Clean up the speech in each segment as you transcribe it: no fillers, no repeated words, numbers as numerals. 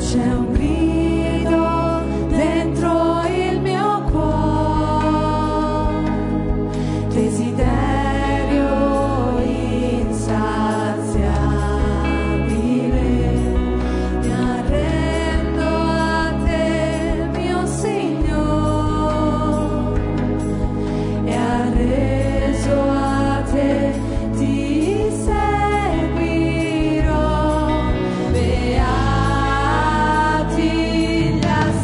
c'è un grido dentro il mio cuore, desiderio insaziabile, mi arrendo a te, mio Signore, e arreso a te ti seguirò. Beati gli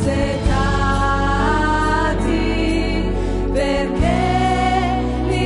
assetati, perché li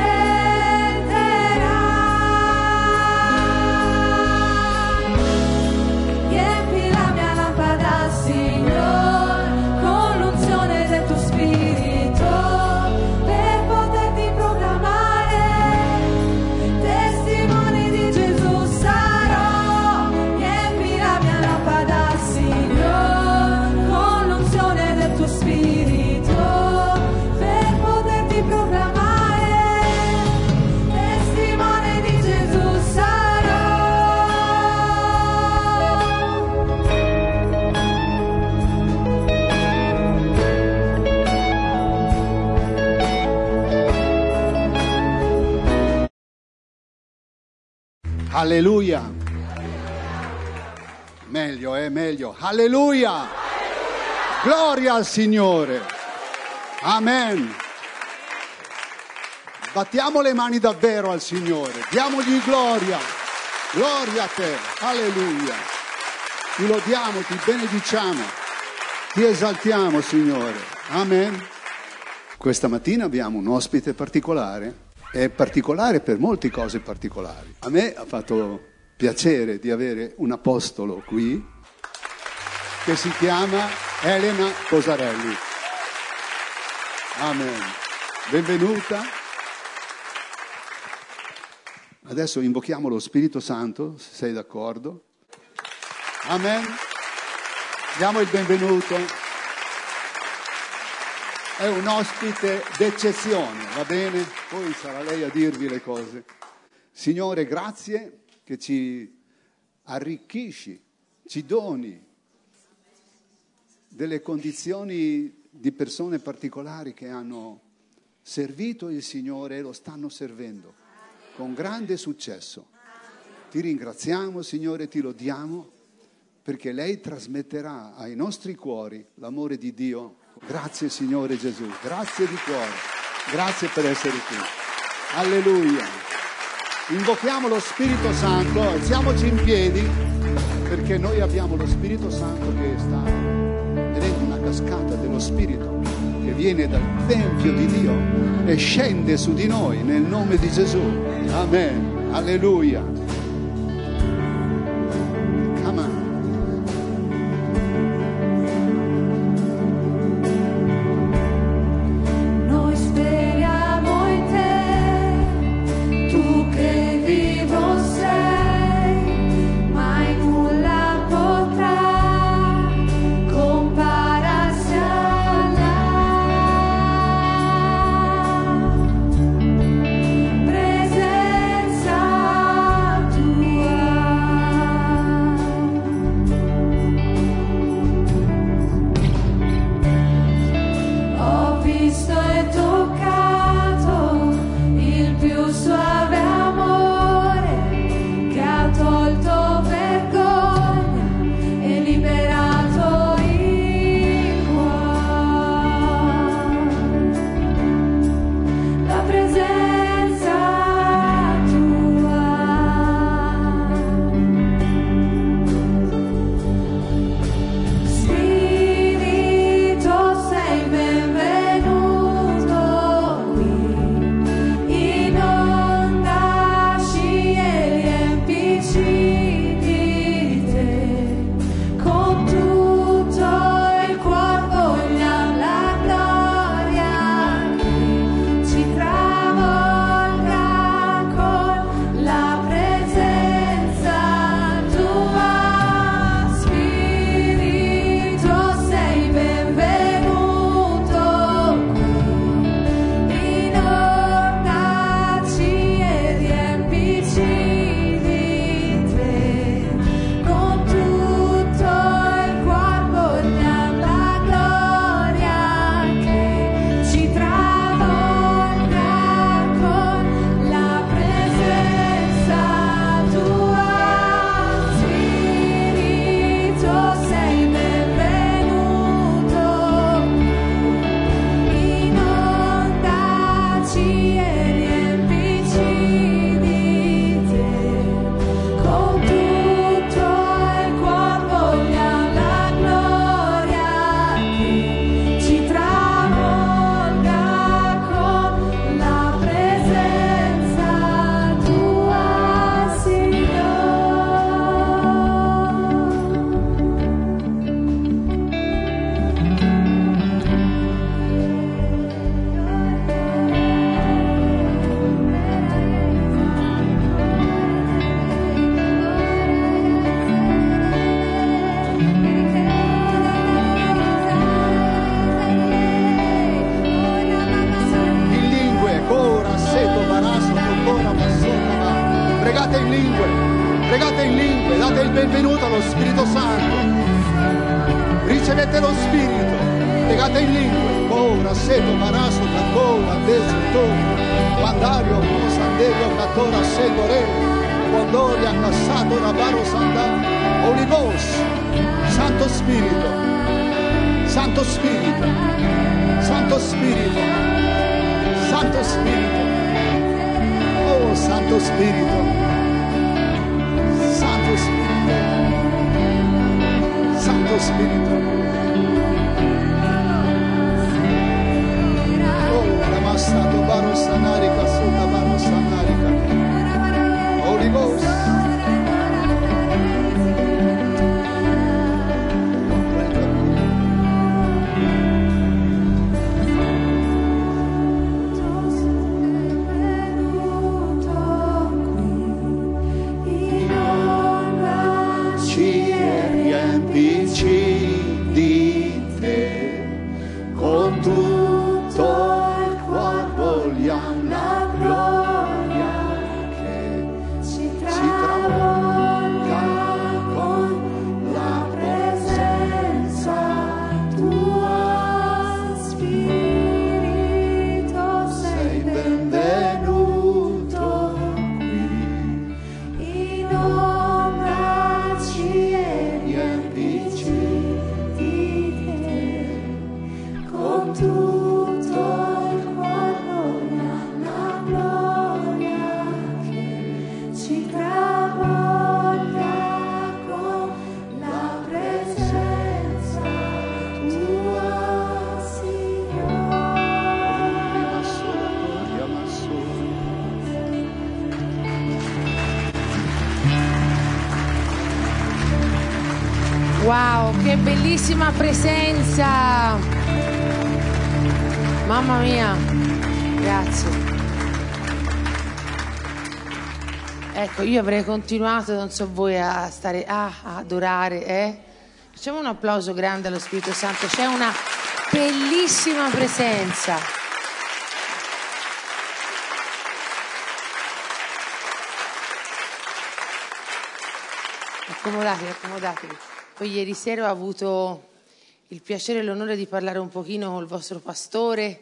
dissenterai. Riempi la mia lampada, Signore, con l'unzione del tuo Spirito, per poterti proclamare. Testimone di Gesù sarò. Riempi la mia lampada, Signore, con l'unzione del tuo Spirito, per poterti proclamare. Testimone di Gesù sarò. Alleluia. Meglio, meglio. Alleluia. Gloria al Signore. Amen. Battiamo le mani davvero al Signore. Diamogli gloria. Gloria a te. Alleluia. Ti lodiamo, ti benediciamo. Ti esaltiamo, Signore. Amen. Questa mattina abbiamo un ospite particolare. È particolare per molte cose particolari. A me ha fatto piacere di avere un apostolo qui che si chiama Elena Cosarelli. Amen. Benvenuta. Adesso invochiamo lo Spirito Santo, se sei d'accordo. Amen. Diamo il benvenuto. È un ospite d'eccezione, va bene? Poi sarà lei a dirvi le cose. Signore, grazie che ci arricchisci, ci doni delle condizioni di persone particolari che hanno servito il Signore e lo stanno servendo con grande successo. Ti ringraziamo, Signore, ti lodiamo, perché lei trasmetterà ai nostri cuori l'amore di Dio. Grazie, Signore Gesù, grazie di cuore, grazie per essere qui. Alleluia. Invochiamo lo Spirito Santo, alziamoci in piedi, perché noi abbiamo lo Spirito Santo che sta vedendo una cascata dello Spirito che viene dal Tempio di Dio e scende su di noi nel nome di Gesù. Amen. Alleluia. Come on. Noi speriamo in te, tu che vivo sei, mai nulla potrà compararsi alla presenza lingue, date il benvenuto allo Spirito Santo. Ricevete lo Spirito, pregate in lingue. Ora seto maraso catora desuto, mandario mosanderio catora sedore, condoria cassato rabaro sanda. Holy Ghost, Santo Spirito, Santo Spirito, Santo Spirito, Santo Spirito. Oh, Santo Spirito, Santo Spirito, Santo Spirito. Oh, Ramastato Baro Sanarica, Sutta Baro Sanarica. Holy Ghost. Wow, che bellissima presenza! Mamma mia, grazie. Ecco, io avrei continuato, non so voi, a stare a adorare, eh? Facciamo un applauso grande allo Spirito Santo, c'è una bellissima presenza. Accomodatevi. Poi ieri sera ho avuto il piacere e l'onore di parlare un pochino col vostro pastore.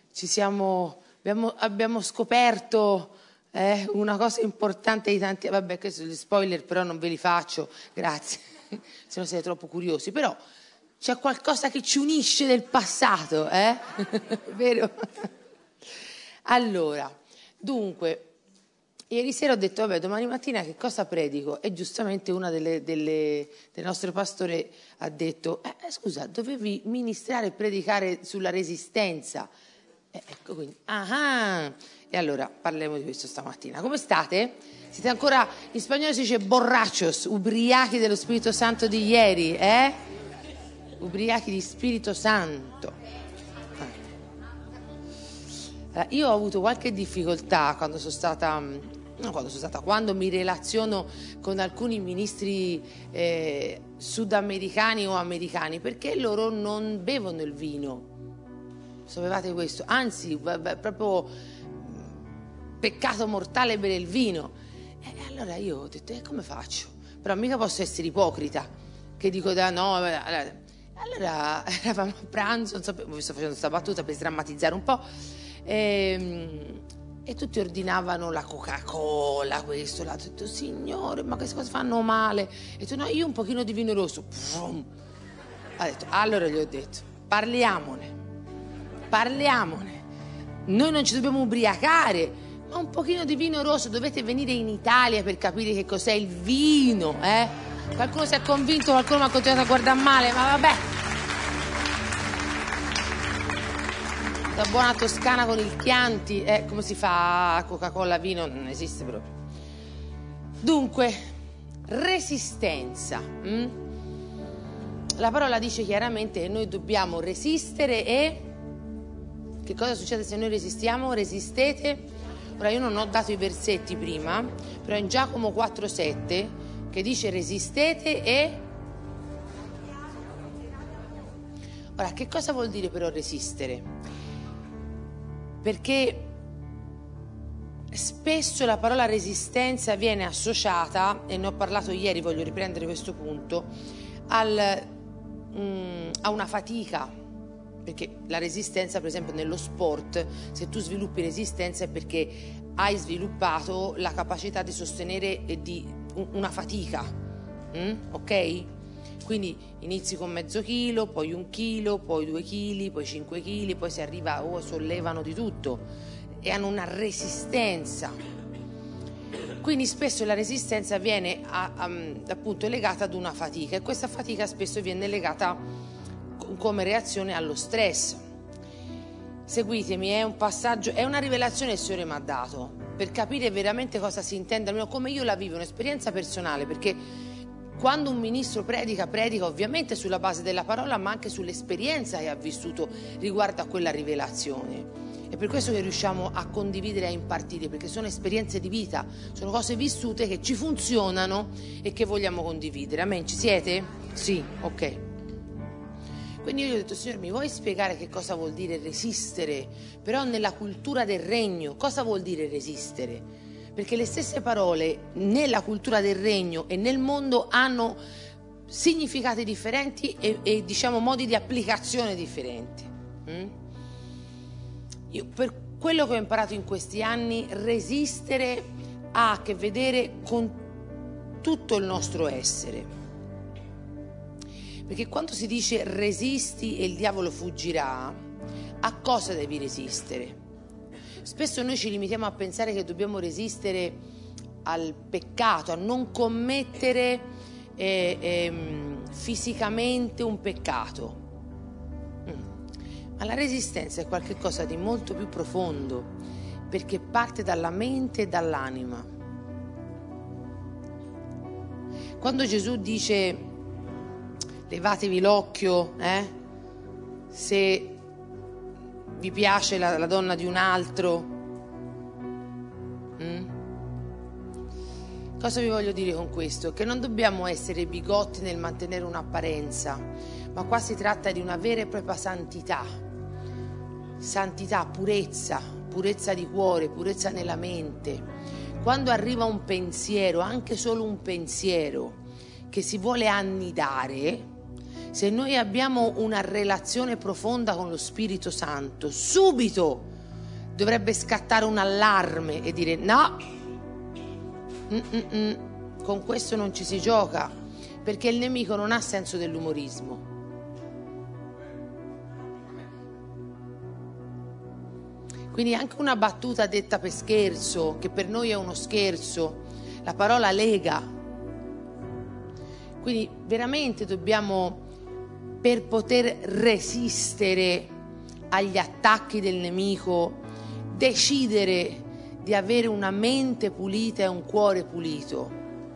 Abbiamo scoperto una cosa importante di tanti. Vabbè, questi sono gli spoiler, però non ve li faccio, grazie, se no siete troppo curiosi. Però c'è qualcosa che ci unisce del passato, vero? Allora, dunque, ieri sera ho detto, vabbè, domani mattina che cosa predico? E giustamente una del nostro pastore ha detto, scusa, dovevi ministrare e predicare sulla resistenza. Ecco, quindi, e allora parliamo di questo stamattina. Come state? Siete ancora, in spagnolo si dice borrachos, ubriachi dello Spirito Santo di ieri, Ubriachi di Spirito Santo. Io ho avuto qualche difficoltà quando mi relaziono con alcuni ministri sudamericani o americani, perché loro non bevono il vino. Sapevate questo? Anzi, proprio peccato mortale bere il vino. E allora io ho detto, come faccio? Però mica posso essere ipocrita, che dico, no, allora eravamo a pranzo, non so, vi sto facendo questa battuta per sdrammatizzare un po', e tutti ordinavano la Coca-Cola, questo, l'altro. Ho detto, signore, ma queste cose fanno male. E ho detto, no, io un pochino di vino rosso. Allora gli ho detto, parliamone. Noi non ci dobbiamo ubriacare, ma un pochino di vino rosso. Dovete venire in Italia per capire che cos'è il vino, Qualcuno si è convinto, qualcuno mi ha continuato a guardare male, ma vabbè. Da buona toscana con il Chianti, come si fa Coca-Cola, vino? Non esiste proprio. Dunque, resistenza. La parola dice chiaramente che noi dobbiamo resistere e... Che cosa succede se noi resistiamo? Resistete. Ora io non ho dato i versetti prima, però in Giacomo 4,7 che dice resistete e... Ora, che cosa vuol dire però resistere? Perché spesso la parola resistenza viene associata, e ne ho parlato ieri, voglio riprendere questo punto, a una fatica, perché la resistenza, per esempio nello sport, se tu sviluppi resistenza è perché hai sviluppato la capacità di sostenere una fatica, ok? Quindi inizi con mezzo chilo, poi 1 chilo, poi 2 chili, poi 5 chili, poi si arriva, sollevano di tutto e hanno una resistenza. Quindi spesso la resistenza viene appunto legata ad una fatica, e questa fatica spesso viene legata come reazione allo stress. Seguitemi, è un passaggio, è una rivelazione che il Signore mi ha dato per capire veramente cosa si intende, almeno come io la vivo, un'esperienza personale, perché quando un ministro predica ovviamente sulla base della parola, ma anche sull'esperienza che ha vissuto riguardo a quella rivelazione. È per questo che riusciamo a condividere e a impartire, perché sono esperienze di vita, sono cose vissute che ci funzionano e che vogliamo condividere. Amen, ci siete? Sì, ok. Quindi io gli ho detto: Signore, mi vuoi spiegare che cosa vuol dire resistere? Però nella cultura del regno, cosa vuol dire resistere? Perché le stesse parole nella cultura del regno e nel mondo hanno significati differenti e diciamo modi di applicazione differenti. Io, per quello che ho imparato in questi anni, resistere ha a che vedere con tutto il nostro essere. Perché quando si dice resisti e il diavolo fuggirà, a cosa devi resistere? Spesso noi ci limitiamo a pensare che dobbiamo resistere al peccato, a non commettere fisicamente un peccato. Ma la resistenza è qualcosa di molto più profondo, perché parte dalla mente e dall'anima. Quando Gesù dice: levatevi l'occhio, se vi piace la donna di un altro. Cosa vi voglio dire con questo? Che non dobbiamo essere bigotti nel mantenere un'apparenza, ma qua si tratta di una vera e propria santità, purezza di cuore, purezza nella mente. Quando arriva un pensiero, anche solo un pensiero, che si vuole annidare, se noi abbiamo una relazione profonda con lo Spirito Santo, subito dovrebbe scattare un allarme e dire: no, con questo non ci si gioca, perché il nemico non ha senso dell'umorismo. Quindi anche una battuta detta per scherzo, che per noi è uno scherzo, la parola lega. Quindi veramente dobbiamo, per poter resistere agli attacchi del nemico, decidere di avere una mente pulita e un cuore pulito.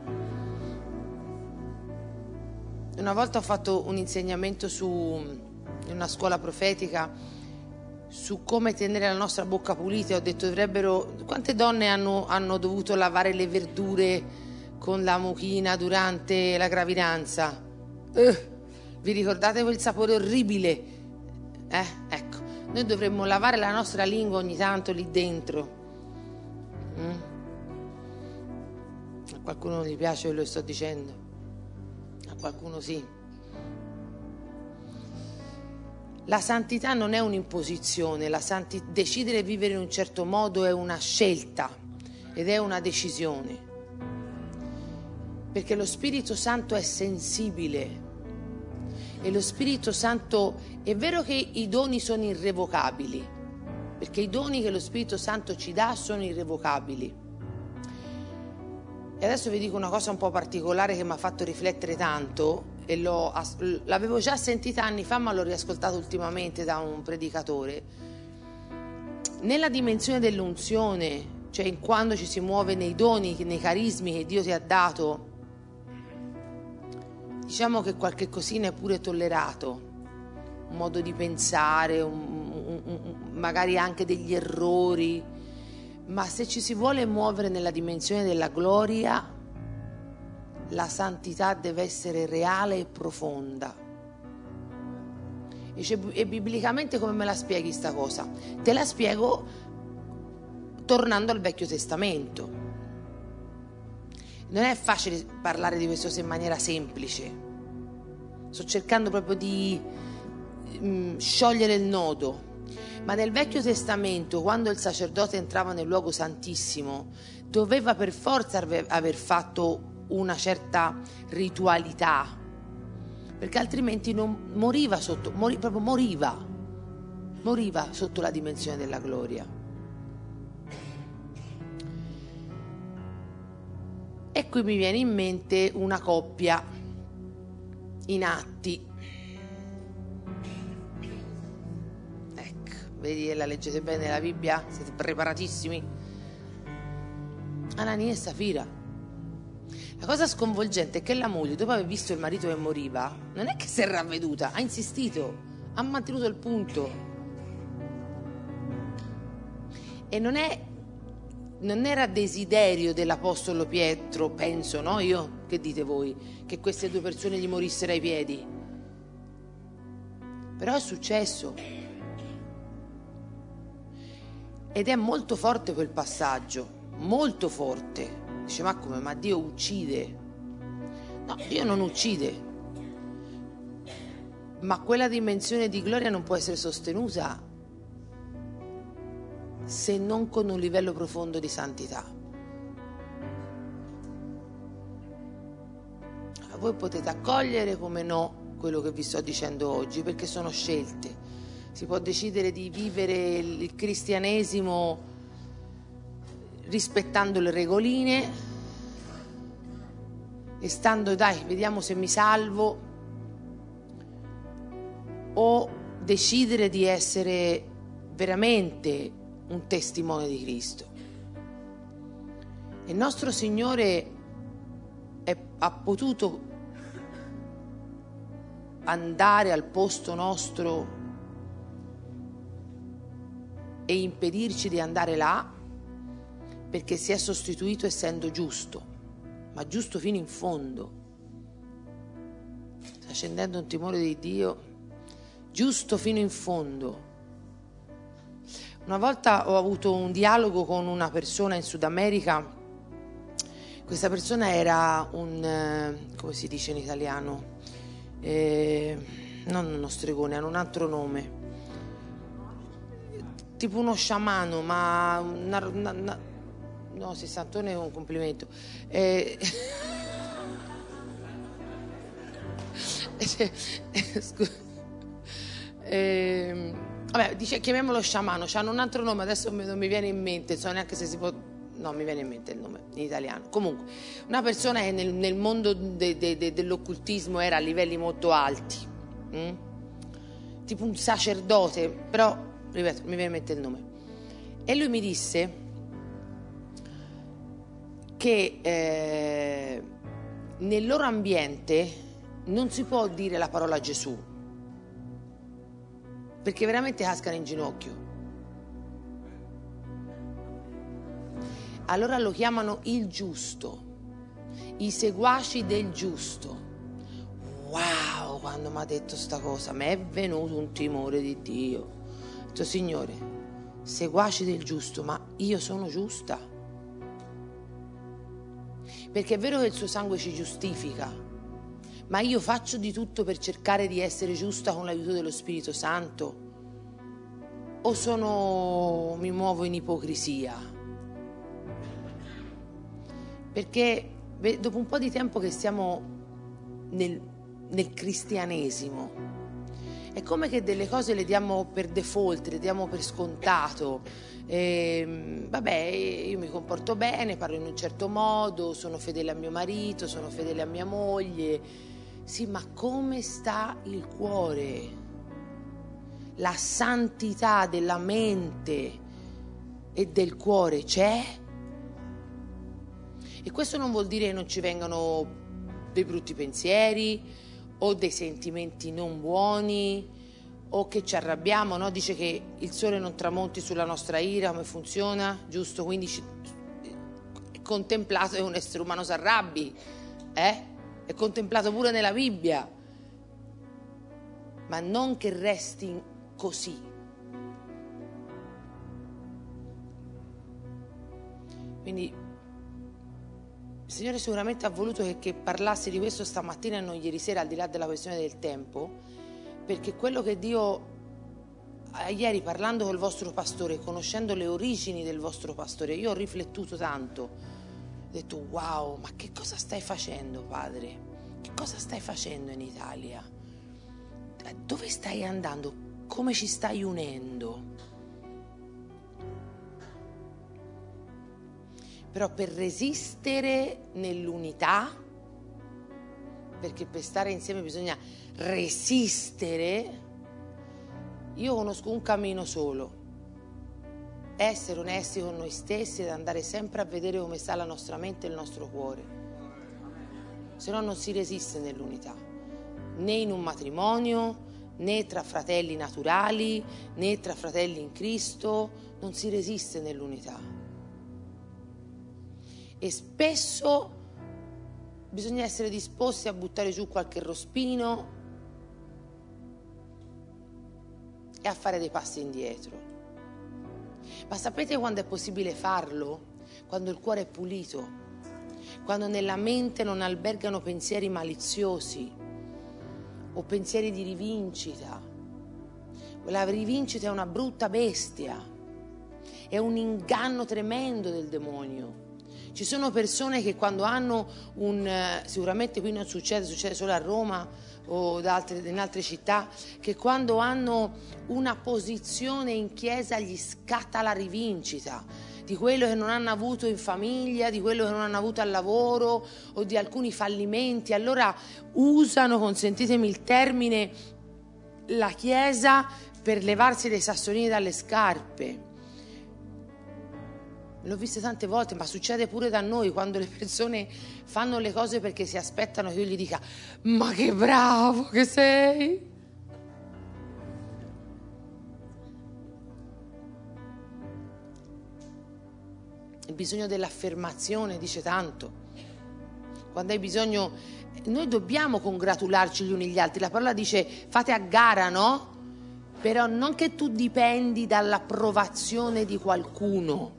Una volta ho fatto un insegnamento in una scuola profetica su come tenere la nostra bocca pulita, e ho detto: quante donne hanno dovuto lavare le verdure con la mucchina durante la gravidanza? Vi ricordate quel sapore orribile? Ecco, noi dovremmo lavare la nostra lingua ogni tanto lì dentro. A qualcuno non gli piace quello che sto dicendo, a qualcuno sì. La santità non è un'imposizione, decidere di vivere in un certo modo è una scelta ed è una decisione, perché lo Spirito Santo è sensibile. E lo Spirito Santo, è vero che i doni sono irrevocabili, perché i doni che lo Spirito Santo ci dà sono irrevocabili. E adesso vi dico una cosa un po' particolare che mi ha fatto riflettere tanto, e l'avevo già sentita anni fa, ma l'ho riascoltato ultimamente da un predicatore. Nella dimensione dell'unzione, cioè quando ci si muove nei doni, nei carismi che Dio ti ha dato, diciamo che qualche cosina è pure tollerato, un modo di pensare, magari anche degli errori, ma se ci si vuole muovere nella dimensione della gloria, la santità deve essere reale e profonda. E biblicamente come me la spieghi sta cosa? Te la spiego tornando al Vecchio Testamento. Non è facile parlare di queste cose in maniera semplice. Sto cercando proprio di sciogliere il nodo. Ma nel Vecchio Testamento, quando il sacerdote entrava nel luogo santissimo, doveva per forza aver fatto una certa ritualità, perché altrimenti non moriva sotto la dimensione della gloria. E qui mi viene in mente una coppia in Atti. Ecco, vedi, la leggete bene la Bibbia? Siete preparatissimi? Anania e Safira. La cosa sconvolgente è che la moglie, dopo aver visto il marito che moriva, non è che si è ravveduta, ha insistito, ha mantenuto il punto. E non era desiderio dell'apostolo Pietro, penso, no? Io, che dite voi? Che queste due persone gli morissero ai piedi. Però è successo. Ed è molto forte quel passaggio, molto forte. Dice, ma come? Ma Dio uccide? No, Dio non uccide. Ma quella dimensione di gloria non può essere sostenuta se non con un livello profondo di santità. Voi potete accogliere come no quello che vi sto dicendo oggi, perché sono scelte. Si può decidere di vivere il cristianesimo rispettando le regoline e stando, dai, vediamo se mi salvo, o decidere di essere veramente un testimone di Cristo. Il nostro Signore ha potuto andare al posto nostro e impedirci di andare là, perché si è sostituito essendo giusto, ma giusto fino in fondo. Sta scendendo un timore di Dio, giusto fino in fondo. Una volta ho avuto un dialogo con una persona in Sud America. Questa persona era come si dice in italiano? Non uno stregone, hanno un altro nome. Tipo uno sciamano, ma no, sessantone è un complimento. Vabbè, chiamiamolo sciamano, c'hanno un altro nome, adesso non mi viene in mente, so neanche se si può. No, mi viene in mente il nome in italiano. Comunque, una persona che nel mondo dell'occultismo era a livelli molto alti, tipo un sacerdote, però, ripeto, mi viene in mente il nome. E lui mi disse che nel loro ambiente non si può dire la parola Gesù, perché veramente cascano in ginocchio. Allora lo chiamano il giusto, i seguaci del giusto. Wow, quando mi ha detto sta cosa mi è venuto un timore di Dio. Ho detto, Signore, seguaci del giusto, ma io sono giusta? Perché è vero che il suo sangue ci giustifica, ma io faccio di tutto per cercare di essere giusta con l'aiuto dello Spirito Santo? O mi muovo in ipocrisia? Perché dopo un po' di tempo che siamo nel cristianesimo, è come che delle cose le diamo per default, le diamo per scontato. Vabbè, io mi comporto bene, parlo in un certo modo, sono fedele a mio marito, sono fedele a mia moglie. Sì, ma come sta il cuore? La santità della mente e del cuore c'è? E questo non vuol dire che non ci vengano dei brutti pensieri o dei sentimenti non buoni o che ci arrabbiamo, no? Dice che il sole non tramonti sulla nostra ira, come funziona? Giusto? Quindi è contemplato che un essere umano si arrabbi, È contemplato pure nella Bibbia, ma non che resti così. Quindi il Signore sicuramente ha voluto che parlassi di questo stamattina e non ieri sera, al di là della questione del tempo, perché quello che Dio, ieri parlando col vostro pastore, conoscendo le origini del vostro pastore, io ho riflettuto tanto, ho detto wow, ma che cosa stai facendo, Padre? Che cosa stai facendo in Italia? Dove stai andando? Come ci stai unendo? Però per resistere nell'unità, perché per stare insieme bisogna resistere, io conosco un cammino solo: essere onesti con noi stessi ed andare sempre a vedere come sta la nostra mente e il nostro cuore. Se no non si resiste nell'unità, né in un matrimonio, né tra fratelli naturali, né tra fratelli in Cristo, non si resiste nell'unità. E spesso bisogna essere disposti a buttare giù qualche rospino e a fare dei passi indietro. Ma sapete quando è possibile farlo? Quando il cuore è pulito, quando nella mente non albergano pensieri maliziosi o pensieri di rivincita. La rivincita è una brutta bestia, è un inganno tremendo del demonio. Ci sono persone che quando hanno sicuramente qui non succede solo a Roma o in altre città, che quando hanno una posizione in chiesa gli scatta la rivincita di quello che non hanno avuto in famiglia, di quello che non hanno avuto al lavoro o di alcuni fallimenti. Allora usano, consentitemi il termine, la chiesa per levarsi dei sassolini dalle scarpe. L'ho vista tante volte, ma succede pure da noi, quando le persone fanno le cose perché si aspettano che io gli dica: ma che bravo che sei! Il bisogno dell'affermazione dice tanto. Quando hai bisogno, noi dobbiamo congratularci gli uni gli altri. La parola dice: fate a gara, no? Però non che tu dipendi dall'approvazione di qualcuno.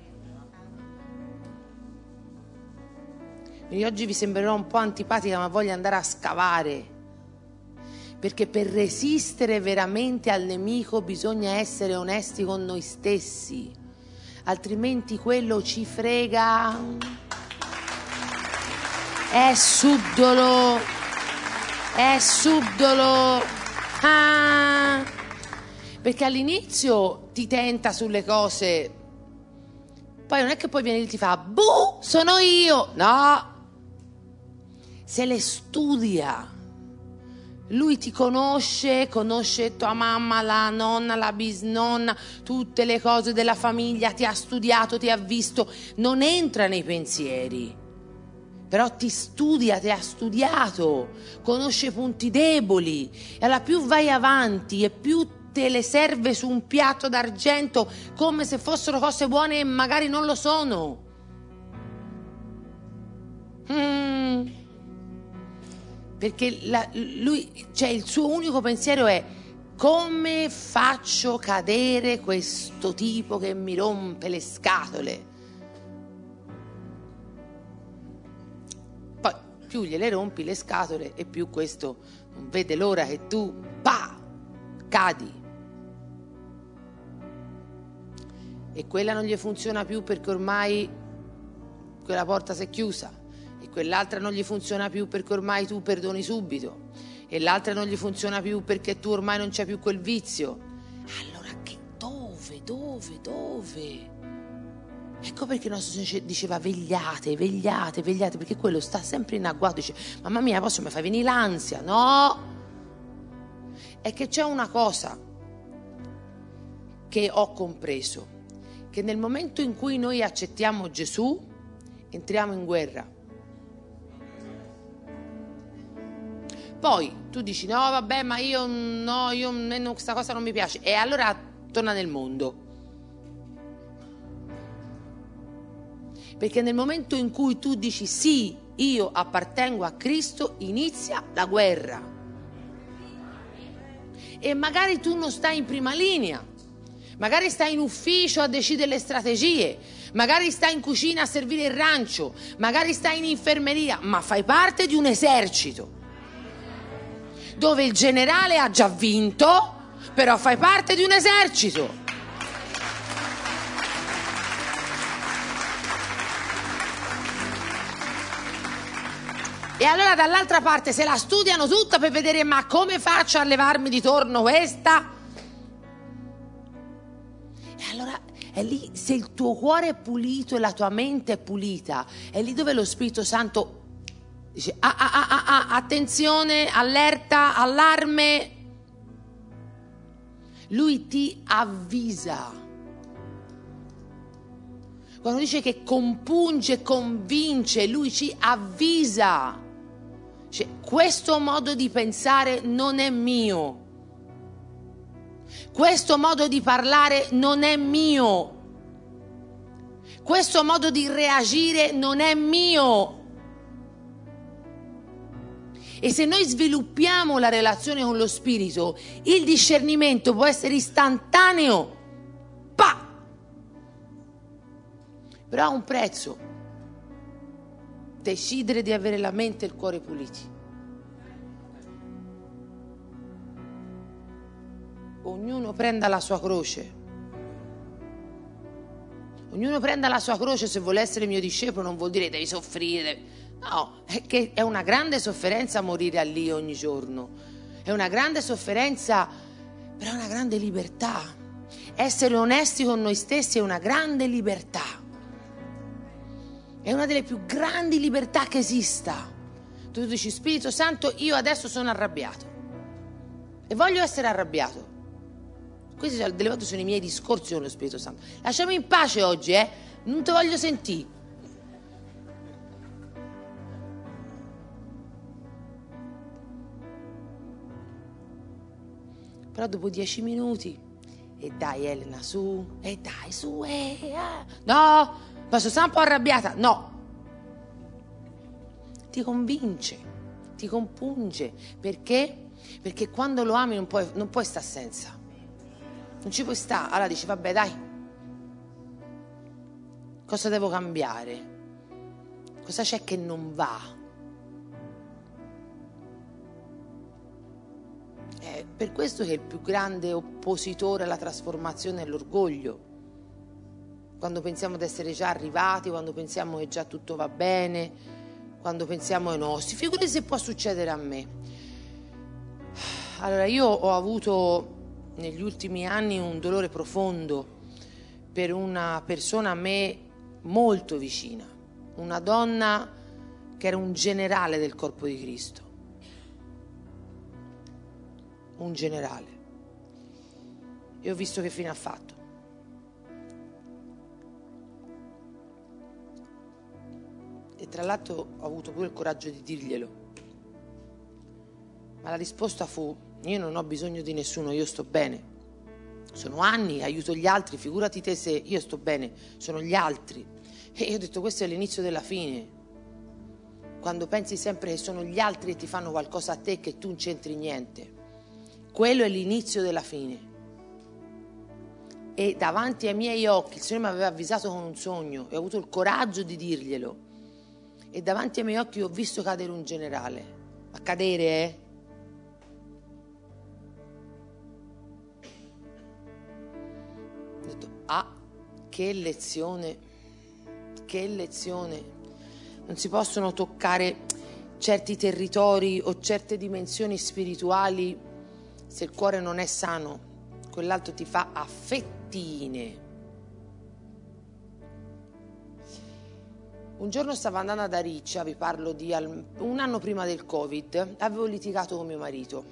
Io oggi vi sembrerò un po' antipatica, ma voglio andare a scavare, perché per resistere veramente al nemico bisogna essere onesti con noi stessi, altrimenti quello ci frega, è subdolo, perché all'inizio ti tenta sulle cose, poi non è che poi viene e ti fa buh, sono io, no. Se le studia, lui ti conosce tua mamma, la nonna, la bisnonna, tutte le cose della famiglia, ti ha studiato, ti ha visto, non entra nei pensieri, però ti studia, ti ha studiato, conosce i punti deboli, e alla più vai avanti e più te le serve su un piatto d'argento come se fossero cose buone e magari non lo sono. Perché lui, cioè il suo unico pensiero è: come faccio cadere questo tipo che mi rompe le scatole? Poi più gliele rompi le scatole e più questo non vede l'ora che tu cadi. E quella non gli funziona più perché ormai quella porta si è chiusa. E quell'altra non gli funziona più perché ormai tu perdoni subito, e l'altra non gli funziona più perché tu ormai non c'è più quel vizio. Allora che dove? Ecco perché il nostro Signore diceva vegliate, perché quello sta sempre in agguato, dice: mamma mia, mi fai venire l'ansia? No, è che c'è una cosa che ho compreso, che nel momento in cui noi accettiamo Gesù entriamo in guerra. Poi tu dici: no vabbè, ma io questa cosa non mi piace, e allora torna nel mondo, perché nel momento in cui tu dici sì, io appartengo a Cristo, inizia la guerra. E magari tu non stai in prima linea, magari stai in ufficio a decidere le strategie, magari stai in cucina a servire il rancio, magari stai in infermeria, ma fai parte di un esercito dove il generale ha già vinto, però fai parte di un esercito. E allora dall'altra parte se la studiano tutta per vedere ma come faccio a levarmi di torno questa? E allora è lì, se il tuo cuore è pulito e la tua mente è pulita, è lì dove lo Spirito Santo dice attenzione, allerta, allarme. Lui ti avvisa. Quando dice che compunge, convince, lui ci avvisa. Cioè, questo modo di pensare non è mio. Questo modo di parlare non è mio. Questo modo di reagire non è mio. E se noi sviluppiamo la relazione con lo Spirito, il discernimento può essere istantaneo. Pa! Però ha un prezzo. Decidere di avere la mente e il cuore puliti. Ognuno prenda la sua croce. Ognuno prenda la sua croce. Se vuole essere mio discepolo non vuol dire devi soffrire. No, è che è una grande sofferenza morire a lì ogni giorno. È una grande sofferenza, però è una grande libertà. Essere onesti con noi stessi è una grande libertà. È una delle più grandi libertà che esista. Tu dici, Spirito Santo, io adesso sono arrabbiato e voglio essere arrabbiato. Questi delle volte sono i miei discorsi con lo Spirito Santo. Lasciami in pace oggi, non ti voglio sentire. Però dopo 10 minuti, e dai Elena, su, e dai, su, no! Posso stare un po' arrabbiata? No. Ti convince, ti compunge. Perché? Perché quando lo ami non puoi stare senza. Non ci puoi stare. Allora dici, vabbè dai. Cosa devo cambiare? Cosa c'è che non va? È per questo che il più grande oppositore alla trasformazione è l'orgoglio. Quando pensiamo di essere già arrivati, quando pensiamo che già tutto va bene, quando pensiamo che no, si figuri se può succedere a me. Allora io ho avuto negli ultimi anni un dolore profondo per una persona a me molto vicina, una donna che era un generale del corpo di Cristo, un generale. E ho visto che fine ha fatto. E tra l'altro ho avuto pure il coraggio di dirglielo. Ma la risposta fu: io non ho bisogno di nessuno, io sto bene. Sono anni, aiuto gli altri, figurati te se io sto bene, sono gli altri. E io ho detto, questo è l'inizio della fine. Quando pensi sempre che sono gli altri e ti fanno qualcosa a te che tu non c'entri niente. Quello è l'inizio della fine. E davanti ai miei occhi, il Signore mi aveva avvisato con un sogno e ho avuto il coraggio di dirglielo. E davanti ai miei occhi ho visto cadere un generale. A cadere, Ho detto, che lezione, che lezione. Non si possono toccare certi territori o certe dimensioni spirituali se il cuore non è sano. Quell'altro ti fa a fettine. Un giorno stavo andando ad Ariccia, vi parlo di un anno prima del Covid, avevo litigato con mio marito.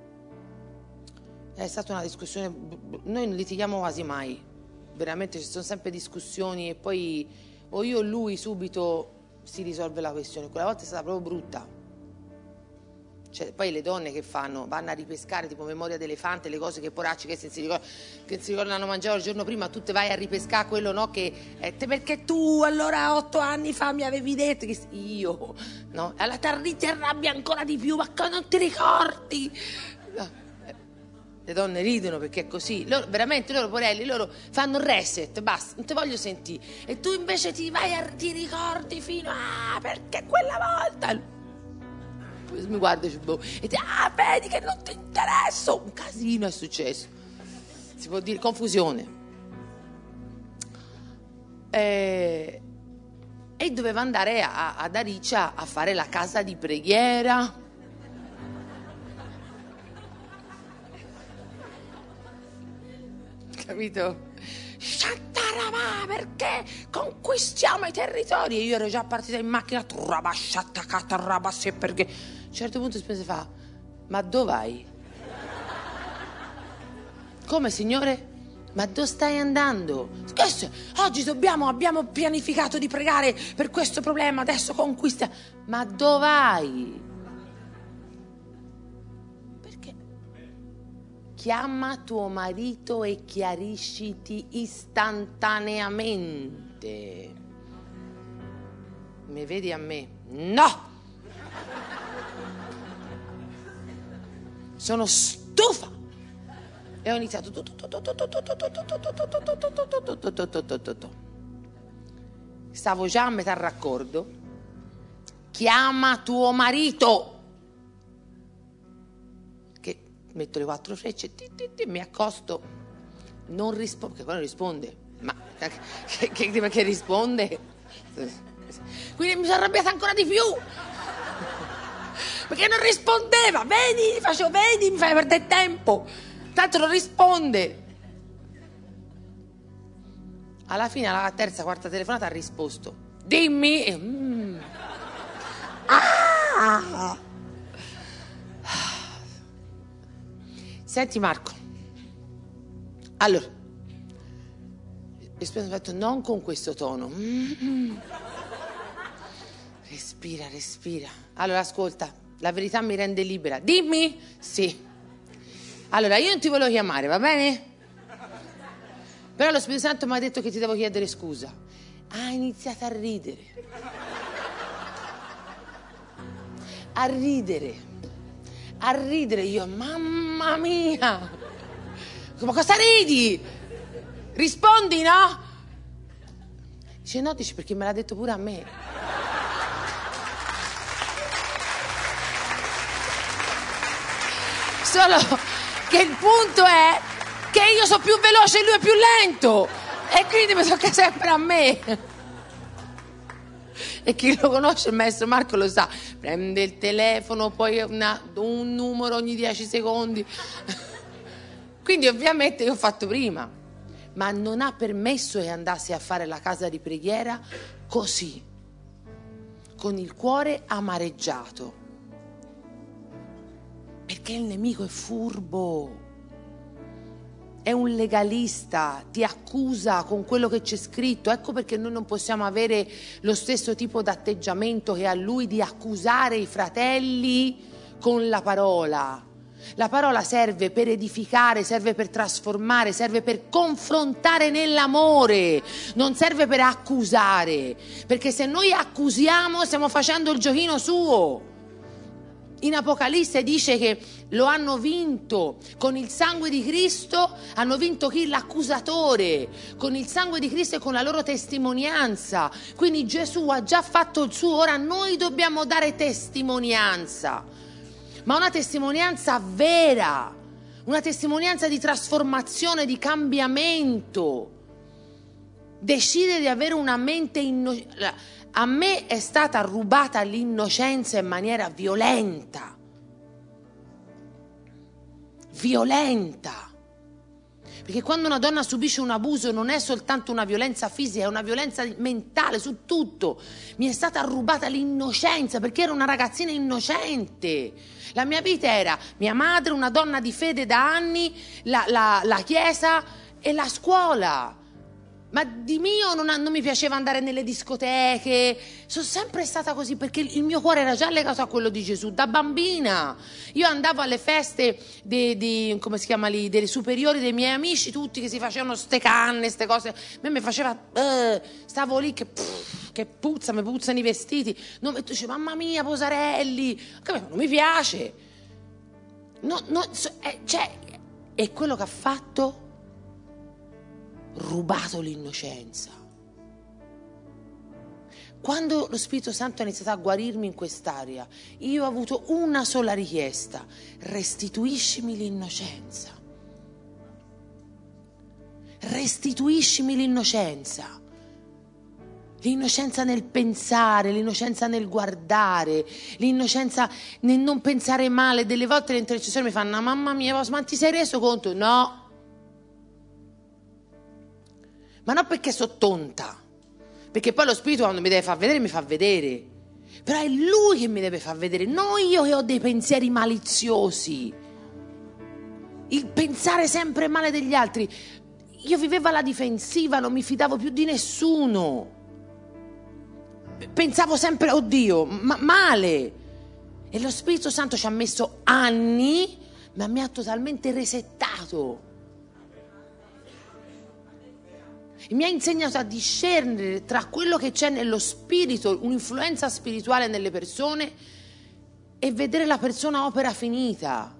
È stata una discussione, noi non litighiamo quasi mai, veramente ci sono sempre discussioni e poi o io o lui subito si risolve la questione. Quella volta è stata proprio brutta. Cioè, poi le donne che fanno? Vanno a ripescare tipo memoria d'elefante, le cose che poracci che si ricordano hanno mangiato il giorno prima, tu te vai a ripescare quello, no? Che perché tu allora 8 anni fa mi avevi detto che io, no? Allora ti arrabbi ancora di più, ma non ti ricordi? No. Le donne ridono perché è così, loro, veramente loro porelli, loro fanno reset, basta, non ti voglio sentire. E tu invece ti ricordi fino a perché quella volta mi guarda e ti vedi che non ti interesso. Un casino è successo, si può dire confusione. E doveva andare ad Aricia a fare la casa di preghiera. Capito? Shattarama, perché conquistiamo i territori. E io ero già partita in macchina, perché a un certo punto si fa: ma dove vai? Come, signore? Ma dove stai andando? Oggi abbiamo pianificato di pregare per questo problema, adesso conquista. Ma dove vai? Chiama tuo marito e chiarisciti istantaneamente. Mi vedi a me? No! Sono stufa! E ho iniziato. Stavo già a metà raccordo. Chiama tuo marito! Metto le 4 frecce, mi accosto, non risponde, perché poi non risponde, ma che risponde? Quindi mi sono arrabbiata ancora di più, perché non rispondeva, vedi, mi fai perdere tempo, tanto non risponde. Alla fine, alla terza, quarta telefonata ha risposto, dimmi, Senti Marco, allora, ho detto non con questo tono, respira, allora ascolta, la verità mi rende libera, dimmi, sì, allora io non ti volevo chiamare, va bene? Però lo Spirito Santo mi ha detto che ti devo chiedere scusa, ha iniziato a ridere, io, mamma mia, ma cosa ridi? Rispondi, no? Dice no, perché me l'ha detto pure a me. Solo che il punto è che io sono più veloce e lui è più lento e quindi mi tocca sempre a me. E chi lo conosce, il maestro Marco lo sa, prende il telefono, poi un numero ogni 10 secondi. Quindi ovviamente io ho fatto prima, ma non ha permesso che andassi a fare la casa di preghiera così, con il cuore amareggiato, perché il nemico è furbo. È un legalista, ti accusa con quello che c'è scritto. Ecco perché noi non possiamo avere lo stesso tipo di atteggiamento che ha lui di accusare i fratelli con la parola. La parola serve per edificare, serve per trasformare, serve per confrontare nell'amore, non serve per accusare, perché se noi accusiamo stiamo facendo il giochino suo. In Apocalisse dice che lo hanno vinto con il sangue di Cristo, hanno vinto chi? L'accusatore, con il sangue di Cristo e con la loro testimonianza. Quindi Gesù ha già fatto il suo, ora noi dobbiamo dare testimonianza, ma una testimonianza vera, una testimonianza di trasformazione, di cambiamento. Decide di avere una mente innocente. A me è stata rubata l'innocenza in maniera violenta. Perché quando una donna subisce un abuso non è soltanto una violenza fisica, è una violenza mentale su tutto. Mi è stata rubata l'innocenza perché ero una ragazzina innocente. La mia vita era mia madre, una donna di fede da anni, la chiesa e la scuola. Ma di mio non mi piaceva andare nelle discoteche, sono sempre stata così perché il mio cuore era già legato a quello di Gesù, da bambina. Io andavo alle feste come si chiama lì, delle superiori dei miei amici, tutti che si facevano ste canne, ste cose. A me mi faceva, stavo lì che puzza, mi puzzano i vestiti. Non, e tu dici, mamma mia, posarelli, non mi piace. Cioè, E quello che ha fatto? Rubato l'innocenza. Quando lo Spirito Santo ha iniziato a guarirmi in quest'area, io ho avuto una sola richiesta: restituiscimi l'innocenza. Restituiscimi l'innocenza. L'innocenza nel pensare, l'innocenza nel guardare, l'innocenza nel non pensare male. Delle volte le intercessori mi fanno: mamma mia, ma ti sei reso conto? No. Ma non perché sono tonta, perché poi lo Spirito quando mi deve far vedere mi fa vedere. Però è Lui che mi deve far vedere, non io che ho dei pensieri maliziosi. Il pensare sempre male degli altri. Io vivevo alla difensiva, non mi fidavo più di nessuno. Pensavo sempre, oddio, male. E lo Spirito Santo ci ha messo anni, ma mi ha totalmente resettato. E mi ha insegnato a discernere tra quello che c'è nello spirito, un'influenza spirituale nelle persone, e vedere la persona a opera finita.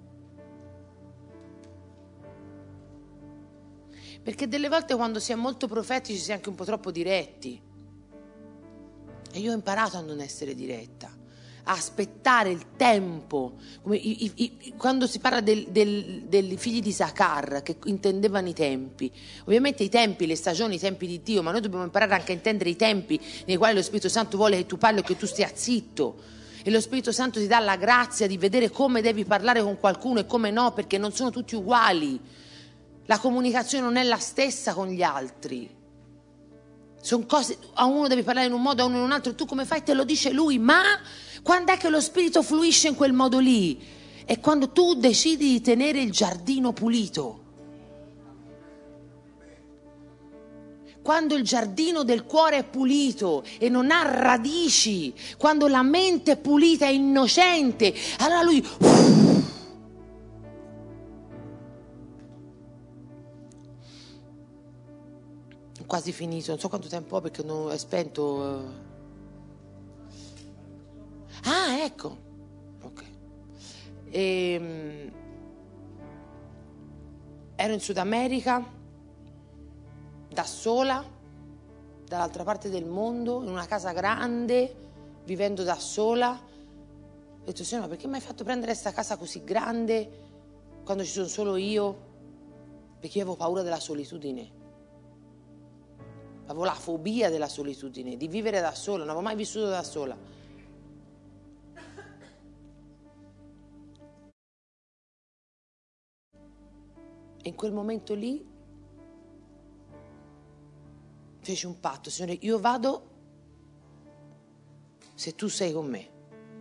Perché delle volte quando si è molto profetici si è anche un po' troppo diretti. E io ho imparato a non essere diretta, a aspettare il tempo. Quando si parla dei figli di Isaccar, che intendevano i tempi, ovviamente i tempi, le stagioni, i tempi di Dio, ma noi dobbiamo imparare anche a intendere i tempi nei quali lo Spirito Santo vuole che tu parli o che tu stia zitto. E lo Spirito Santo ti dà la grazia di vedere come devi parlare con qualcuno e come no, perché non sono tutti uguali. La comunicazione non è la stessa con gli altri. Sono cose, a uno devi parlare in un modo, a uno in un altro, tu come fai? Te lo dice lui, ma quando è che lo Spirito fluisce in quel modo lì? È quando tu decidi di tenere il giardino pulito. Quando il giardino del cuore è pulito e non ha radici, quando la mente è pulita e innocente, allora lui... Quasi finito, non so quanto tempo ho perché non è spento. Ah, ecco. Ok. Ero in Sud America, da sola, dall'altra parte del mondo, in una casa grande, vivendo da sola. Ho detto: Signore, ma perché mi hai fatto prendere questa casa così grande quando ci sono solo io? Perché io avevo paura della solitudine. Avevo la fobia della solitudine, di vivere da sola, non avevo mai vissuto da sola. E in quel momento lì feci un patto: Signore, io vado se tu sei con me.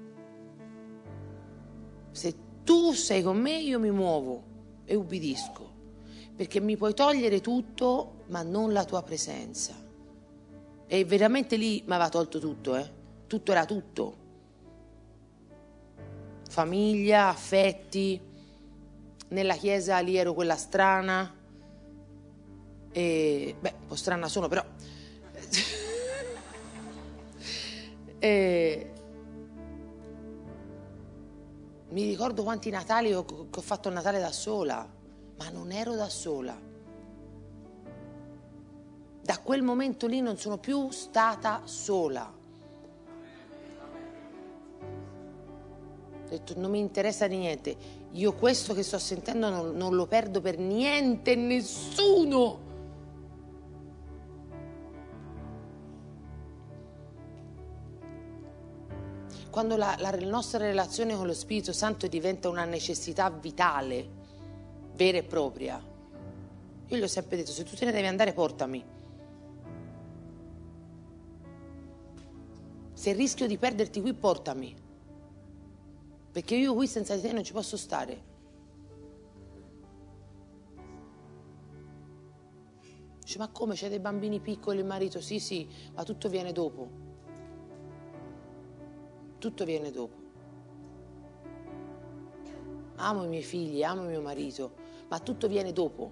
Se tu sei con me io mi muovo e ubbidisco. Perché mi puoi togliere tutto, ma non la tua presenza. E veramente lì mi aveva tolto tutto, Tutto era tutto. Famiglia, affetti. Nella chiesa lì ero quella strana. E, un po' strana sono, però. Mi ricordo quanti Natali che ho fatto il Natale da sola. Ma non ero da sola. Da quel momento lì non sono più stata sola. Ho detto: non mi interessa di niente. Io questo che sto sentendo non lo perdo per niente, nessuno. Quando la nostra relazione con lo Spirito Santo diventa una necessità vitale, vera e propria, io gli ho sempre detto: se tu te ne devi andare, portami. Se rischio di perderti qui, portami, perché io qui senza di te non ci posso stare. Dice: ma come, c'è dei bambini piccoli, il marito? Sì, ma tutto viene dopo. Tutto viene dopo. Amo i miei figli, amo mio marito, ma tutto viene dopo.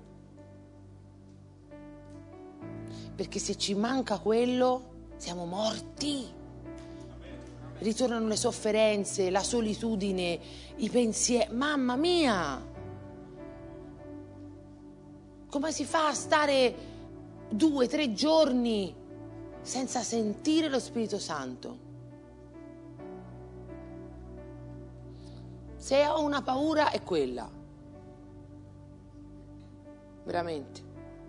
Perché se ci manca quello, siamo morti. Ritornano le sofferenze, la solitudine, i pensieri. Mamma mia! Come si fa a stare 2-3 giorni senza sentire lo Spirito Santo? Se ho una paura è quella. Veramente.